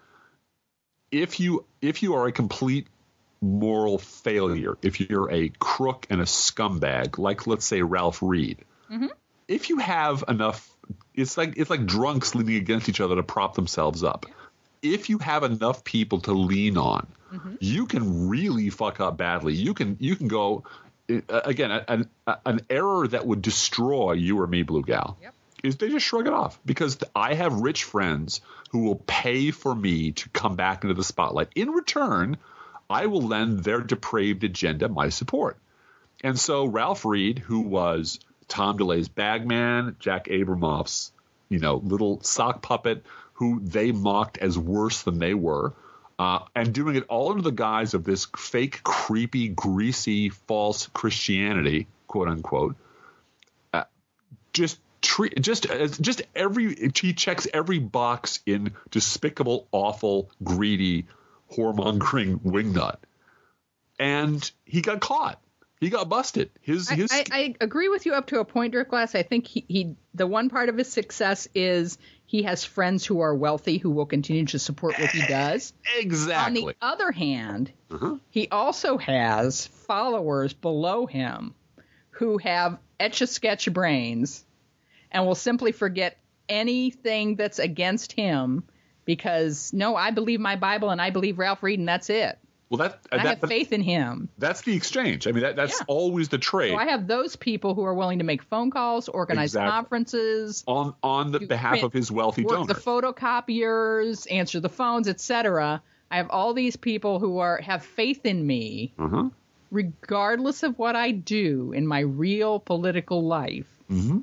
if you if you are a complete moral failure, if you're a crook and a scumbag, like let's say Ralph Reed, Mm-hmm. if you have enough, it's like it's like drunks leaning against each other to prop themselves up. If you have enough people to lean on, Mm-hmm. you can really fuck up badly. You can you can go uh, again an an error that would destroy you or me, Blue Gal. Yep. Is they just shrug it off because I have rich friends who will pay for me to come back into the spotlight. In return, I will lend their depraved agenda my support. And so Ralph Reed, who was Tom DeLay's bagman, Jack Abramoff's, you know, little sock puppet, who they mocked as worse than they were, uh, and doing it all under the guise of this fake, creepy, greasy, false Christianity, quote unquote, uh, just Tre- just just every he checks every box in despicable, awful, greedy, whoremongering wingnut, and he got caught. He got busted. His I, his. I, I agree with you up to a point, Dirk Glass. I think he, he the one part of his success is he has friends who are wealthy who will continue to support what he does. Exactly. On the other hand, uh-huh. he also has followers below him who have etch-a-sketch brains and will simply forget anything that's against him because, no, I believe my Bible and I believe Ralph Reed and that's it. Well, that, I that, have that, faith in him. That's the exchange. I mean, that, that's Yeah. always the trade. So I have those people who are willing to make phone calls, organize Exactly. conferences, on on the do behalf print, of his wealthy work donor. the photocopiers, answer the phones, et cetera. I have all these people who are have faith in me, uh-huh. regardless of what I do in my real political life, mm-hmm.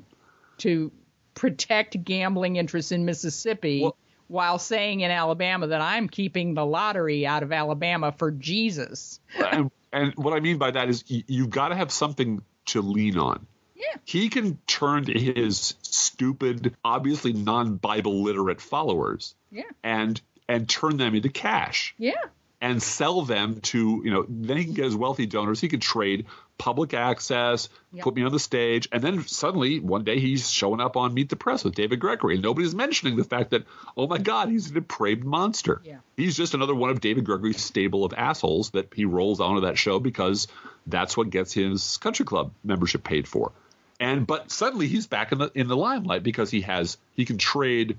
to protect gambling interests in Mississippi. Well, while saying in Alabama that I'm keeping the lottery out of Alabama for Jesus. and, and what I mean by that is you, you've got to have something to lean on. Yeah. He can turn to his stupid, obviously non-Bible literate followers Yeah. and and turn them into cash. Yeah. And sell them to, you know, then he can get his wealthy donors. He could trade public access, Yep. put me on the stage. And then suddenly one day he's showing up on Meet the Press with David Gregory. And nobody's mentioning the fact that, oh, my God, he's a depraved monster. Yeah. He's just another one of David Gregory's stable of assholes that he rolls onto that show because that's what gets his country club membership paid for. And but suddenly he's back in the in the limelight because he has he can trade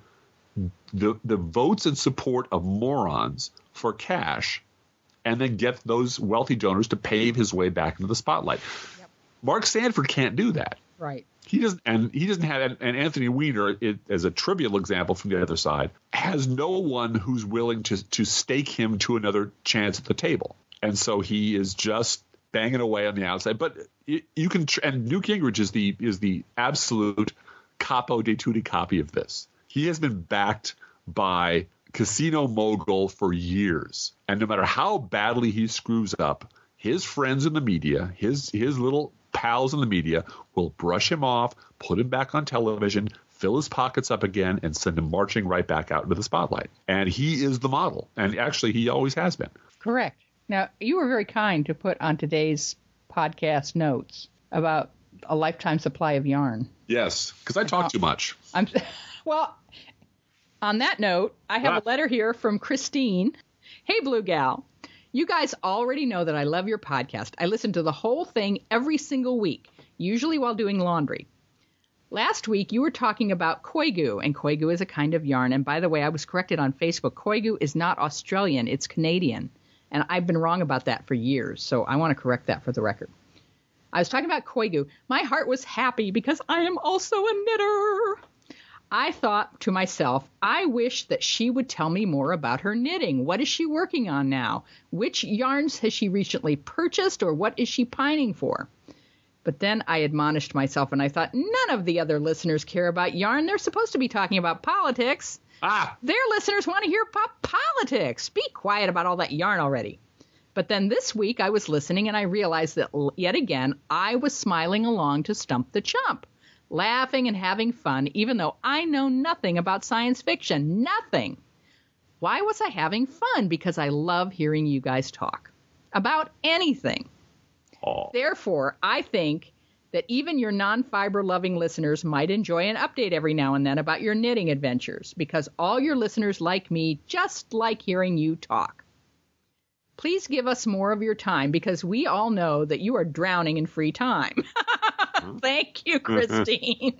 the the votes and support of morons for cash and then get those wealthy donors to pave his way back into the spotlight. Yep. Mark Sanford can't do that. Right. He doesn't, and he doesn't have, and Anthony Weiner, it, as a trivial example from the other side, has no one who's willing to to stake him to another chance at the table. And so he is just banging away on the outside. But you, you can, and Newt Gingrich is the is the absolute capo de tutti copy of this. He has been backed by casino mogul for years. And no matter how badly he screws up, his friends in the media, his his little pals in the media will brush him off, put him back on television, fill his pockets up again, and send him marching right back out into the spotlight. And he is the model. And actually, he always has been. Correct. Now, you were very kind to put on today's podcast notes about a lifetime supply of yarn. Yes, because I talk too much. I'm well, on that note, I have Ah. a letter here from Christine. Hey, Blue Gal. You guys already know that I love your podcast. I listen to the whole thing every single week, usually while doing laundry. Last week, you were talking about koigu, and koigu is a kind of yarn. And by the way, I was corrected on Facebook. Koigu is not Australian, it's Canadian. And I've been wrong about that for years, so I want to correct that for the record. I was talking about koigu. My heart was happy because I am also a knitter. I thought to myself, I wish that she would tell me more about her knitting. What is she working on now? Which yarns has she recently purchased, or what is she pining for? But then I admonished myself, and I thought, none of the other listeners care about yarn. They're supposed to be talking about politics. Ah, Their listeners want to hear about politics. Be quiet about all that yarn already. But then this week I was listening, and I realized that yet again I was smiling along to Stump the Chump, laughing and having fun, even though I know nothing about science fiction. Nothing. Why was I having fun? Because I love hearing you guys talk about anything. oh. Therefore, I think that even your non-fiber loving listeners might enjoy an update every now and then about your knitting adventures, because all your listeners like me just like hearing you talk. Please give us more of your time, because we all know that you are drowning in free time. Thank you, Christine.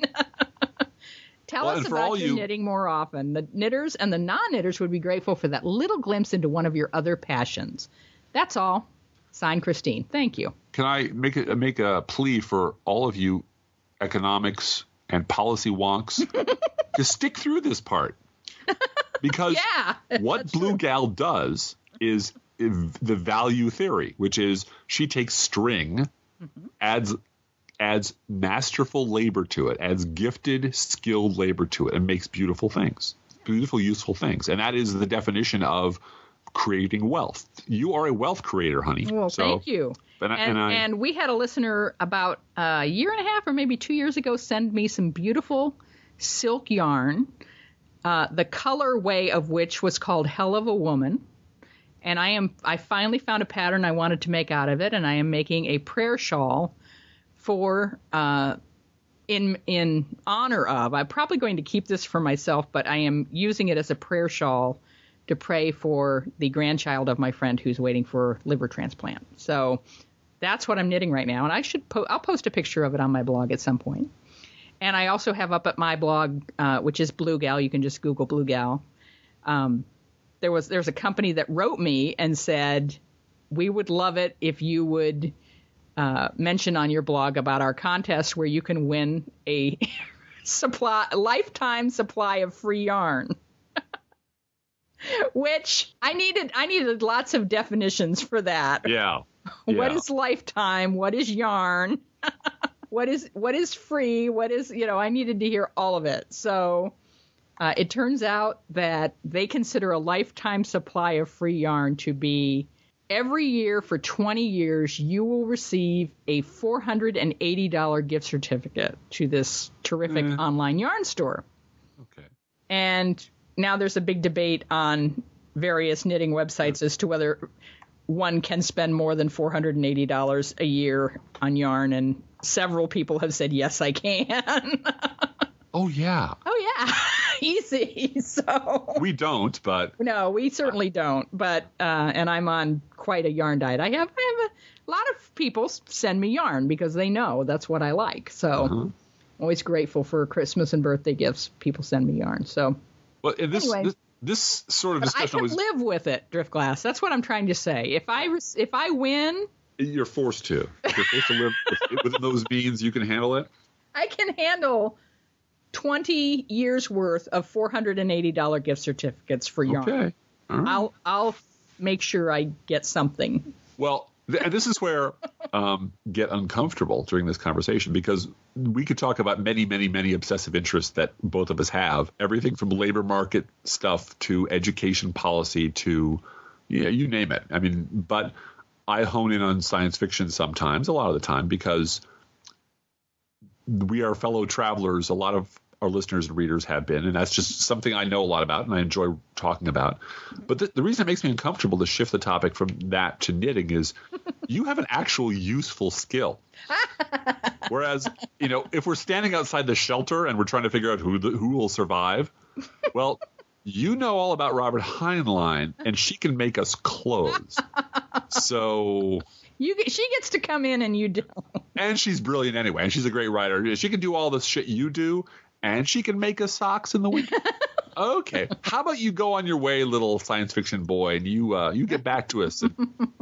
Tell Well, us and for about all your you- knitting more often. The knitters and the non-knitters would be grateful for that little glimpse into one of your other passions. That's all. Signed, Christine. Thank you. Can I make a make a plea for all of you economics and policy wonks to stick through this part? Because Yeah, what that's Blue true. Gal does is the value theory, which is she takes string, Mm-hmm. adds adds masterful labor to it, adds gifted, skilled labor to it, and makes beautiful things, beautiful, useful things. And that is the definition of creating wealth. You are a wealth creator, honey. Well, so, thank you. And, I- And, and I, and we had a listener about a year and a half or maybe two years ago send me some beautiful silk yarn, uh, the colorway of which was called Hell of a Woman. And I am I finally found a pattern I wanted to make out of it, and I am making a prayer shawl for uh, in in honor of. I'm probably going to keep this for myself, but I am using it as a prayer shawl to pray for the grandchild of my friend who's waiting for liver transplant. So that's what I'm knitting right now, and I should po- I'll post a picture of it on my blog at some point. And I also have up at my blog, uh, which is Blue Gal. You can just Google Blue Gal. Um, there was there's a company that wrote me and said, we would love it if you would uh, mention on your blog about our contest where you can win a supply a lifetime supply of free yarn. Which I needed I needed lots of definitions for that. Yeah. What Yeah. is lifetime? What is yarn? What is what is free? What is, you know, I needed to hear all of it. So uh, it turns out that they consider a lifetime supply of free yarn to be every year for twenty years, you will receive a four hundred eighty dollars gift certificate to this terrific Mm. online yarn store. Okay. And now there's a big debate on various knitting websites as to whether one can spend more than four hundred eighty dollars a year on yarn, and several people have said, yes, I can. Oh, yeah. Oh, yeah. Easy. So We don't, but no, we certainly don't. But uh, and I'm on quite a yarn diet. I have I have a lot of people send me yarn because they know that's what I like. So uh-huh. always grateful for Christmas and birthday gifts. People send me yarn. So well, and this, Anyway. this this sort of but I discussion can was live with it, Driftglass. That's what I'm trying to say. If I res- if I win, you're forced to. If you're forced to live within those means, you can handle it. I can handle twenty years worth of four hundred eighty dollars gift certificates for yarn. Okay. All right. I'll I'll make sure I get something. Well, th- and this is where um, get uncomfortable during this conversation, because we could talk about many, many, many obsessive interests that both of us have. Everything from labor market stuff to education policy to, yeah, you name it. I mean, but I hone in on science fiction sometimes, a lot of the time, because we are fellow travelers. A lot of our listeners and readers have been, and that's just something I know a lot about and I enjoy talking about. But the, the reason it makes me uncomfortable to shift the topic from that to knitting is you have an actual useful skill. Whereas, you know, if we're standing outside the shelter and we're trying to figure out who the, who will survive, well, you know all about Robert Heinlein, and she can make us clothes. So... You get, she gets to come in and you don't. And she's brilliant anyway, and she's a great writer. She can do all the shit you do, and she can make us socks in the winter. Okay. How about you go on your way, little science fiction boy, and you uh, you get back to us. And...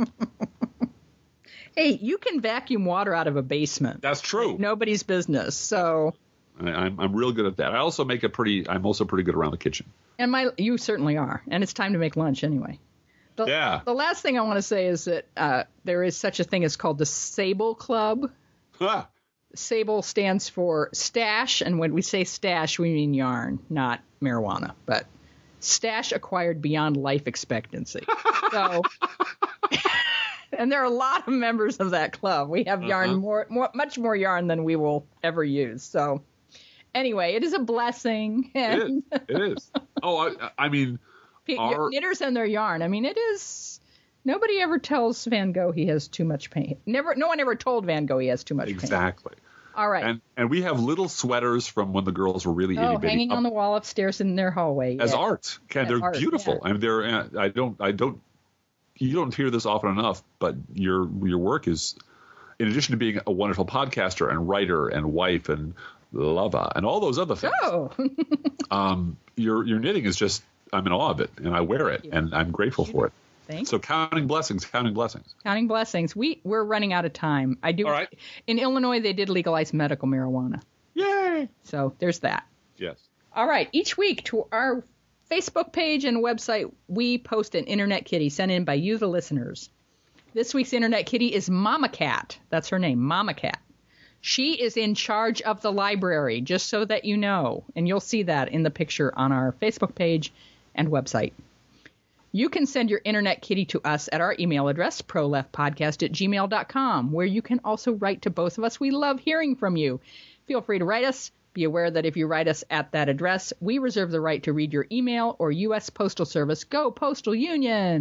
Hey, you can vacuum water out of a basement. That's true. Nobody's business. So, I, I'm I'm real good at that. I also make a pretty. I'm also pretty good around the kitchen. and my you certainly are. And it's time to make lunch anyway. The, Yeah. The last thing I want to say is that uh, there is such a thing as called the Sable Club. Ah, Sable stands for stash, and when we say stash, we mean yarn, not marijuana. But stash acquired beyond life expectancy. So, and there are a lot of members of that club. We have yarn Uh-huh. more, more, much more yarn than we will ever use. So, anyway, it is a blessing. it And is. It is. Oh, I, I mean, pe- our- knitters and their yarn. I mean, it is. Nobody ever tells Van Gogh he has too much paint. Never. No one ever told Van Gogh he has too much paint. exactly. All right. And and we have little sweaters from when the girls were really itty Oh, bitty. hanging up on the wall upstairs in their hallway. as yeah. art. Okay, As they're art, beautiful. yeah. I mean, they're. uh, I don't. I don't. You don't hear this often enough, but your your work is, in addition to being a wonderful podcaster and writer and wife and lover and all those other things, Oh, um, your your knitting is just. I'm in awe of it, and I wear it, you. and I'm grateful for it. thanks. So counting blessings, counting blessings. Counting blessings. We we're running out of time. I do. All right. In Illinois, they did legalize medical marijuana, Yay! so there's that. Yes. All right. Each week to our Facebook page and website, we post an Internet Kitty sent in by you, the listeners. This week's Internet Kitty is Mama Cat. That's her name, Mama Cat. She is in charge of the library, just so that you know, and you'll see that in the picture on our Facebook page and website. You can send your Internet Kitty to us at our email address, proleftpodcast at gmail dot com, where you can also write to both of us. We love hearing from you. Feel free to write us. Be aware that if you write us at that address, we reserve the right to read your email or U S Postal Service. Go Postal Union!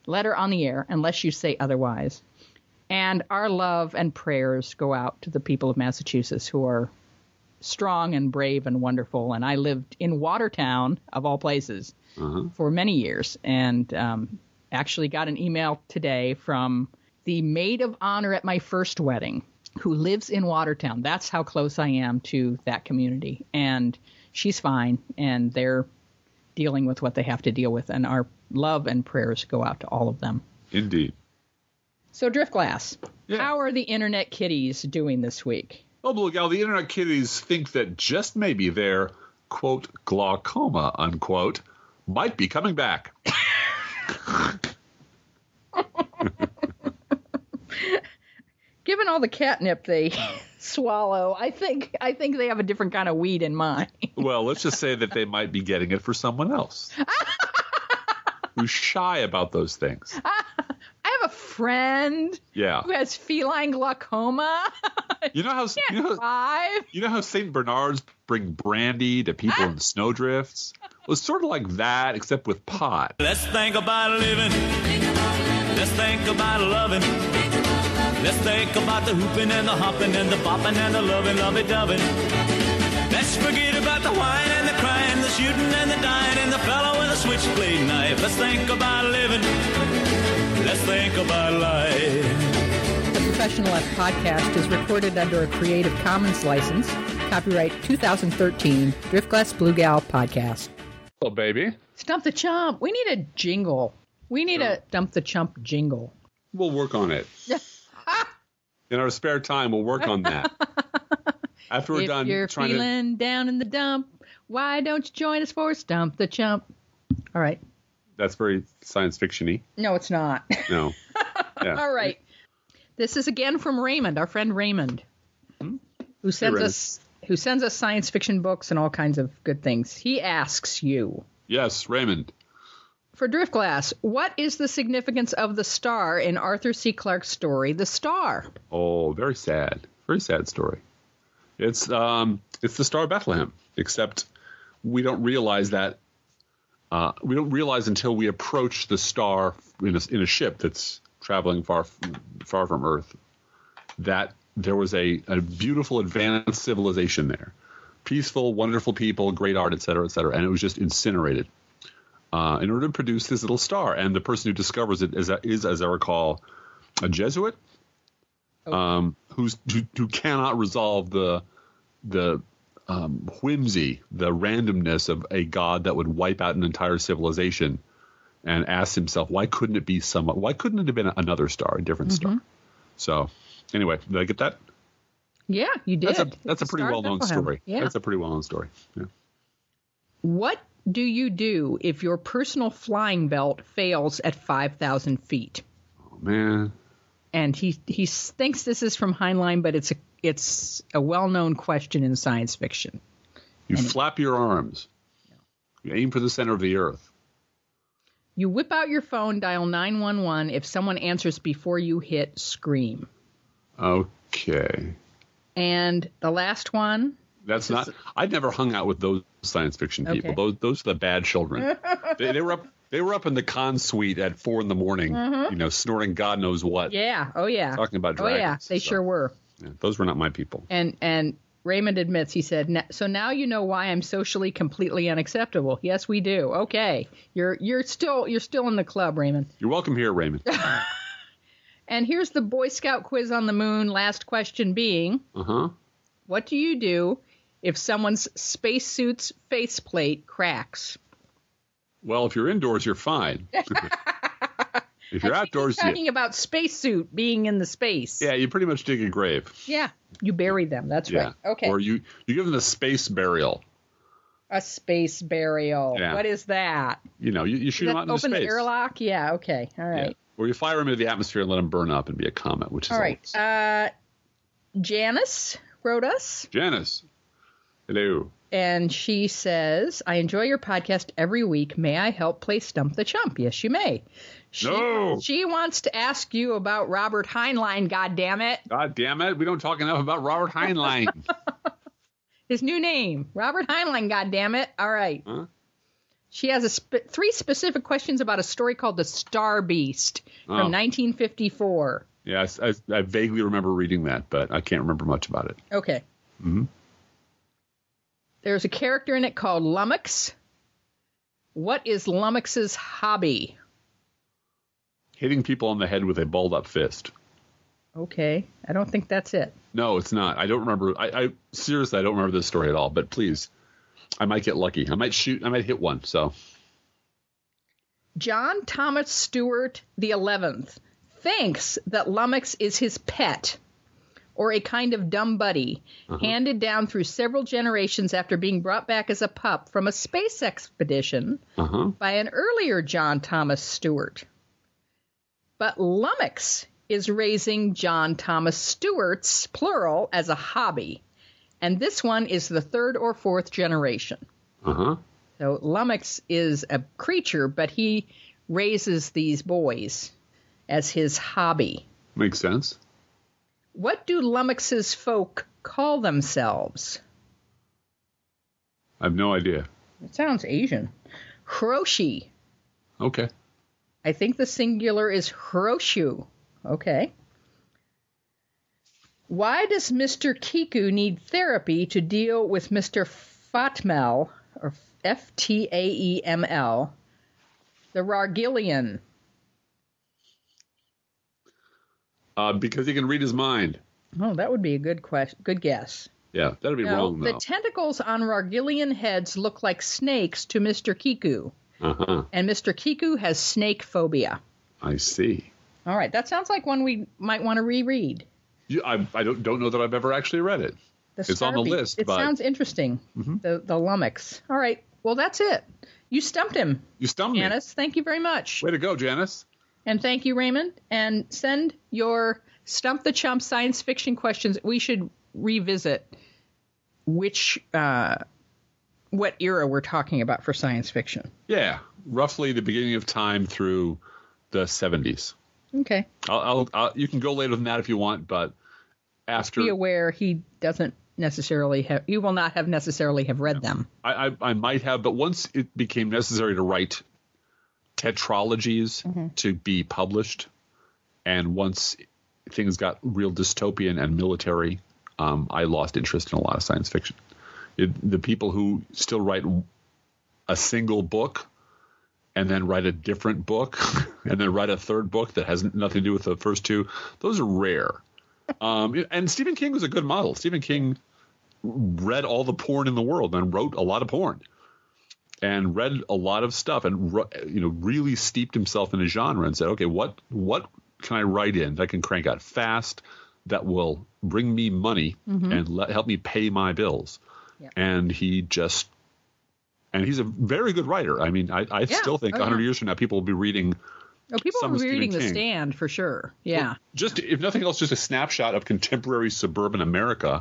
let her on the air unless you say otherwise. And our love and prayers go out to the people of Massachusetts who are strong and brave and wonderful. And I lived in Watertown, of all places, uh-huh. for many years. And um, actually got an email today from the maid of honor at my first wedding who lives in Watertown. That's how close I am to that community. And she's fine. And they're dealing with what they have to deal with. And our love and prayers go out to all of them. Indeed. So, Driftglass, yeah. how are the Internet kitties doing this week? Well, Blue Gal, the Internet kitties think that just maybe their, quote, glaucoma, unquote, might be coming back. Given all the catnip they swallow, I think I think they have a different kind of weed in mind. Well, let's just say that they might be getting it for someone else who's shy about those things. I have a friend yeah. who has feline glaucoma. You know how you know how, you know how Saint Bernards bring brandy to people in snowdrifts? Well, it's sort of like that, except with pot. Let's think about living. Let's think about loving. Let's think about the hooping and the hopping and the bopping and the loving, lovey-dovey. Let's forget about the wine and the crying, the shooting and the dying, and the fellow with a switchblade knife. Let's think about living. Let's think about life. The Professional F podcast is recorded under a Creative Commons license. Copyright two thousand thirteen, Driftglass Blue Gal podcast. Oh, baby. Stump the Chump. We need a jingle. We need sure. a Stump the Chump jingle. We'll work on it. In our spare time, we'll work on that. After we're if done you're trying feeling to... down in the dump, why don't you join us for Stump the Chump? All right. That's very science fiction-y. No, it's not. No. Yeah. All right. This is again from Raymond, our friend Raymond, hmm? who sends hey, us who sends us science fiction books and all kinds of good things. He asks you. Yes, Raymond. For Driftglass, what is the significance of the star in Arthur C. Clarke's story, The Star? Oh, very sad. Very sad story. It's um, it's the Star of Bethlehem, except we don't realize that. Uh, we don't realize until we approach the star in a, in a ship that's traveling far far from Earth that there was a, a beautiful advanced civilization there. Peaceful, wonderful people, great art, et cetera, et cetera. And it was just incinerated. Uh, in order to produce this little star. And the person who discovers it is, is as I recall, a Jesuit oh. um, who's, who, who cannot resolve the the um, whimsy, the randomness of a god that would wipe out an entire civilization, and asks himself, why couldn't it be some? Why couldn't it have been another star, a different mm-hmm. star? So anyway, did I get that? Yeah, you did. That's a, that's a pretty well-known story. Yeah. That's a pretty well-known story. Yeah. What do you do if your personal flying belt fails at five thousand feet? Oh, man. And he he thinks this is from Heinlein, but it's a it's a well-known question in science fiction. You and flap your arms. You aim for the center of the earth. You whip out your phone, dial nine one one. If someone answers before you hit scream. Okay. And the last one. That's not. I'd never hung out with those science fiction people. Okay. Those those are the bad children. they, they were up. They were up in the con suite at four in the morning. Mm-hmm. You know, snorting God knows what. Yeah. Oh yeah. Talking about dragons. Oh yeah. They so, sure were. Yeah, those were not my people. And and Raymond admits. He said, "So now you know why I'm socially completely unacceptable." Yes, we do. Okay. You're you're still you're still in the club, Raymond. You're welcome here, Raymond. And here's the Boy Scout quiz on the moon. Last question being, uh-huh. What do you do if someone's spacesuit's faceplate cracks? Well, if you're indoors, you're fine. If you're I outdoors, he's talking you... about spacesuit being in the space. Yeah, you pretty much dig a grave. Yeah, you bury them. That's yeah. right. Okay. Or you you give them a space burial. A space burial. Yeah. What is that? You know, you, you shoot them out into space. Open the airlock? Yeah. Okay. All right. Yeah. Or you fire them into the atmosphere and let them burn up and be a comet, which is all right. Always... Uh, Janice wrote us. Janice. Hello. And she says, I enjoy your podcast every week. May I help play Stump the Chump? Yes, you may. She, no. She wants to ask you about Robert Heinlein, goddammit. God damn it. We don't talk enough about Robert Heinlein. His new name, Robert Heinlein, goddammit. All right. Huh? She has a sp- three specific questions about a story called The Star Beast from Oh. nineteen fifty-four. Yeah, I, I, I vaguely remember reading that, but I can't remember much about it. Okay. Mm-hmm. There's a character in it called Lummox. What is Lummox's hobby? Hitting people on the head with a balled-up fist. Okay. I don't think that's it. No, it's not. I don't remember. I, I seriously, I don't remember this story at all. But please, I might get lucky. I might shoot. I might hit one. So, John Thomas Stewart the eleventh thinks that Lummox is his pet, or a kind of dumb buddy, Uh-huh. handed down through several generations after being brought back as a pup from a space expedition uh huh. by an earlier John Thomas Stewart. But Lummox is raising John Thomas Stewart's, plural, as a hobby. And this one is the third or fourth generation. Uh huh. So Lummox is a creature, but he raises these boys as his hobby. Makes sense. What do Lummox's folk call themselves? I have no idea. It sounds Asian. Hiroshi. Okay. I think the singular is Hiroshu. Okay. Why does Mister Kiku need therapy to deal with Mister Fatmel, or F T A E M L, the Rargillian? Uh, because he can read his mind. Oh, that would be a good question. Good guess. Yeah, that'd be No, wrong the though. tentacles on Rargillian heads look like snakes to Mister Kiku, Uh huh. and Mister Kiku has snake phobia. I see. All right, that sounds like one we might want to reread. You, I, I don't don't know that I've ever actually read it. The It's on the Starbeast. list, It but- sounds interesting. The the Lummox. All right. Well, that's it. You stumped him, You stumped me. Janice. Thank you very much. Way to go, Janice. And thank you, Raymond. And send your Stump the Chump science fiction questions. We should revisit which uh, what era we're talking about for science fiction. Yeah, roughly the beginning of time through the seventies. Okay. I'll, I'll, I'll, you can go later than that if you want, but after Be aware he doesn't necessarily have. He will not have necessarily have read them. I, I, I might have, but once it became necessary to write tetralogies Mm-hmm. to be published, and once things got real dystopian and military, um, I lost interest in a lot of science fiction. It, the people who still write a single book and then write a different book and then write a third book that has nothing to do with the first two, those are rare. Um, and Stephen King was a good model. Stephen King read all the porn in the world and wrote a lot of porn and read a lot of stuff and, you know, really steeped himself in a genre and said, okay, what what can I write in that can crank out fast, that will bring me money Mm-hmm. and let, help me pay my bills? Yep. And he just and he's a very good writer. I mean, I, I Yeah. still think Oh, one hundred yeah. years from now, people will be reading Oh, people Some are of Stephen reading The King. Stand for sure. Yeah. just, if nothing else, just a snapshot of contemporary suburban America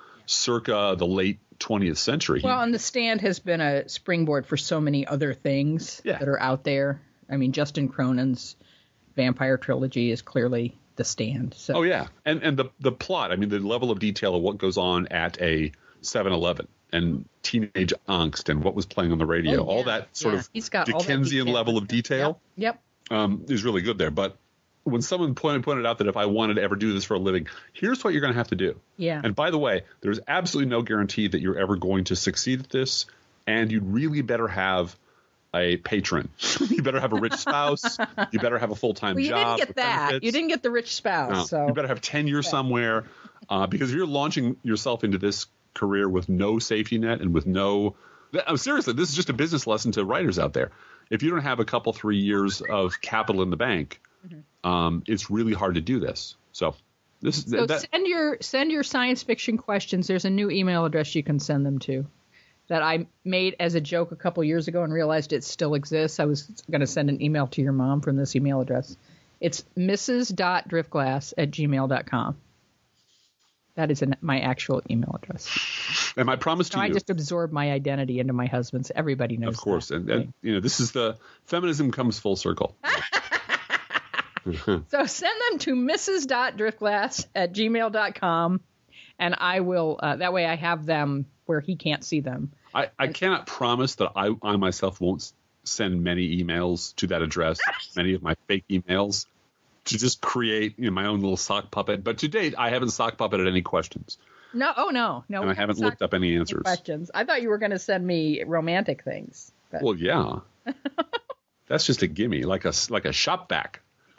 circa the late twentieth century. He- Well, and The Stand has been a springboard for so many other things Yeah. that are out there. I mean, Justin Cronin's vampire trilogy is clearly The Stand. So. Oh yeah, and and the the plot. I mean, the level of detail of what goes on at a seven eleven and teenage angst and what was playing on the radio. Oh, all yeah. that sort Yeah. of He's got all that Dickensian detail. level of detail Yep. um, is really good there. But when someone pointed pointed out that if I wanted to ever do this for a living, here's what you're going to have to do. Yeah. And by the way, there's absolutely no guarantee that you're ever going to succeed at this, and you really better have a patron. You better have a rich spouse. You better have a full-time Well, you job. didn't get with that. benefits. You didn't get the rich spouse. No, so you better have tenure somewhere, uh, because if you're launching yourself into this career with no safety net and with no – seriously, this is just a business lesson to writers out there. If you don't have a couple, three years of capital in the bank, Mm-hmm. um, it's really hard to do this. So this is So that, send your send your science fiction questions. There's a new email address you can send them to that I made as a joke a couple years ago and realized it still exists. I was going to send an email to your mom from this email address. It's missus driftglass at gmail dot com. That is an, my actual email address. and my promise to So I you, just absorbed my identity into my husband's. Everybody knows of course, that. and, and you know, this is the feminism comes full circle. So send them to missus driftglass at gmail dot com, and I will, uh, that way I have them where he can't see them. I, I cannot promise that I, I myself won't send many emails to that address, many of my fake emails, to just create you know, my own little sock puppet. But to date, I haven't sock puppeted any questions. No, oh no, no. And I haven't looked up any answers. Questions. I thought you were going to send me romantic things. But. Well, yeah. That's just a gimme, like a like a shop vac.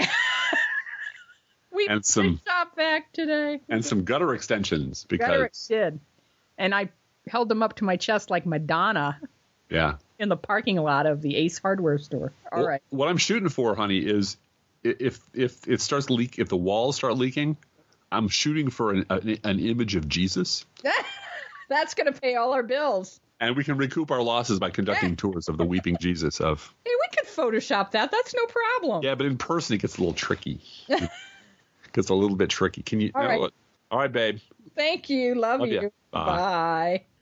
We and some shop vac today. And some gutter extensions because gutter did, and I held them up to my chest like Madonna. Yeah. In the parking lot of the Ace Hardware store. All well, right. What I'm shooting for, honey, is if if it starts leak, if the walls start leaking, I'm shooting for an an, an image of Jesus. That's going to pay all our bills. And we can recoup our losses by conducting tours of the weeping Jesus of. Hey, we could Photoshop that. That's no problem. Yeah, but in person it gets a little tricky. It gets a little bit tricky. Can you? All you right. Know, all right, babe. Thank you. Love, Love you. you. Bye. Bye.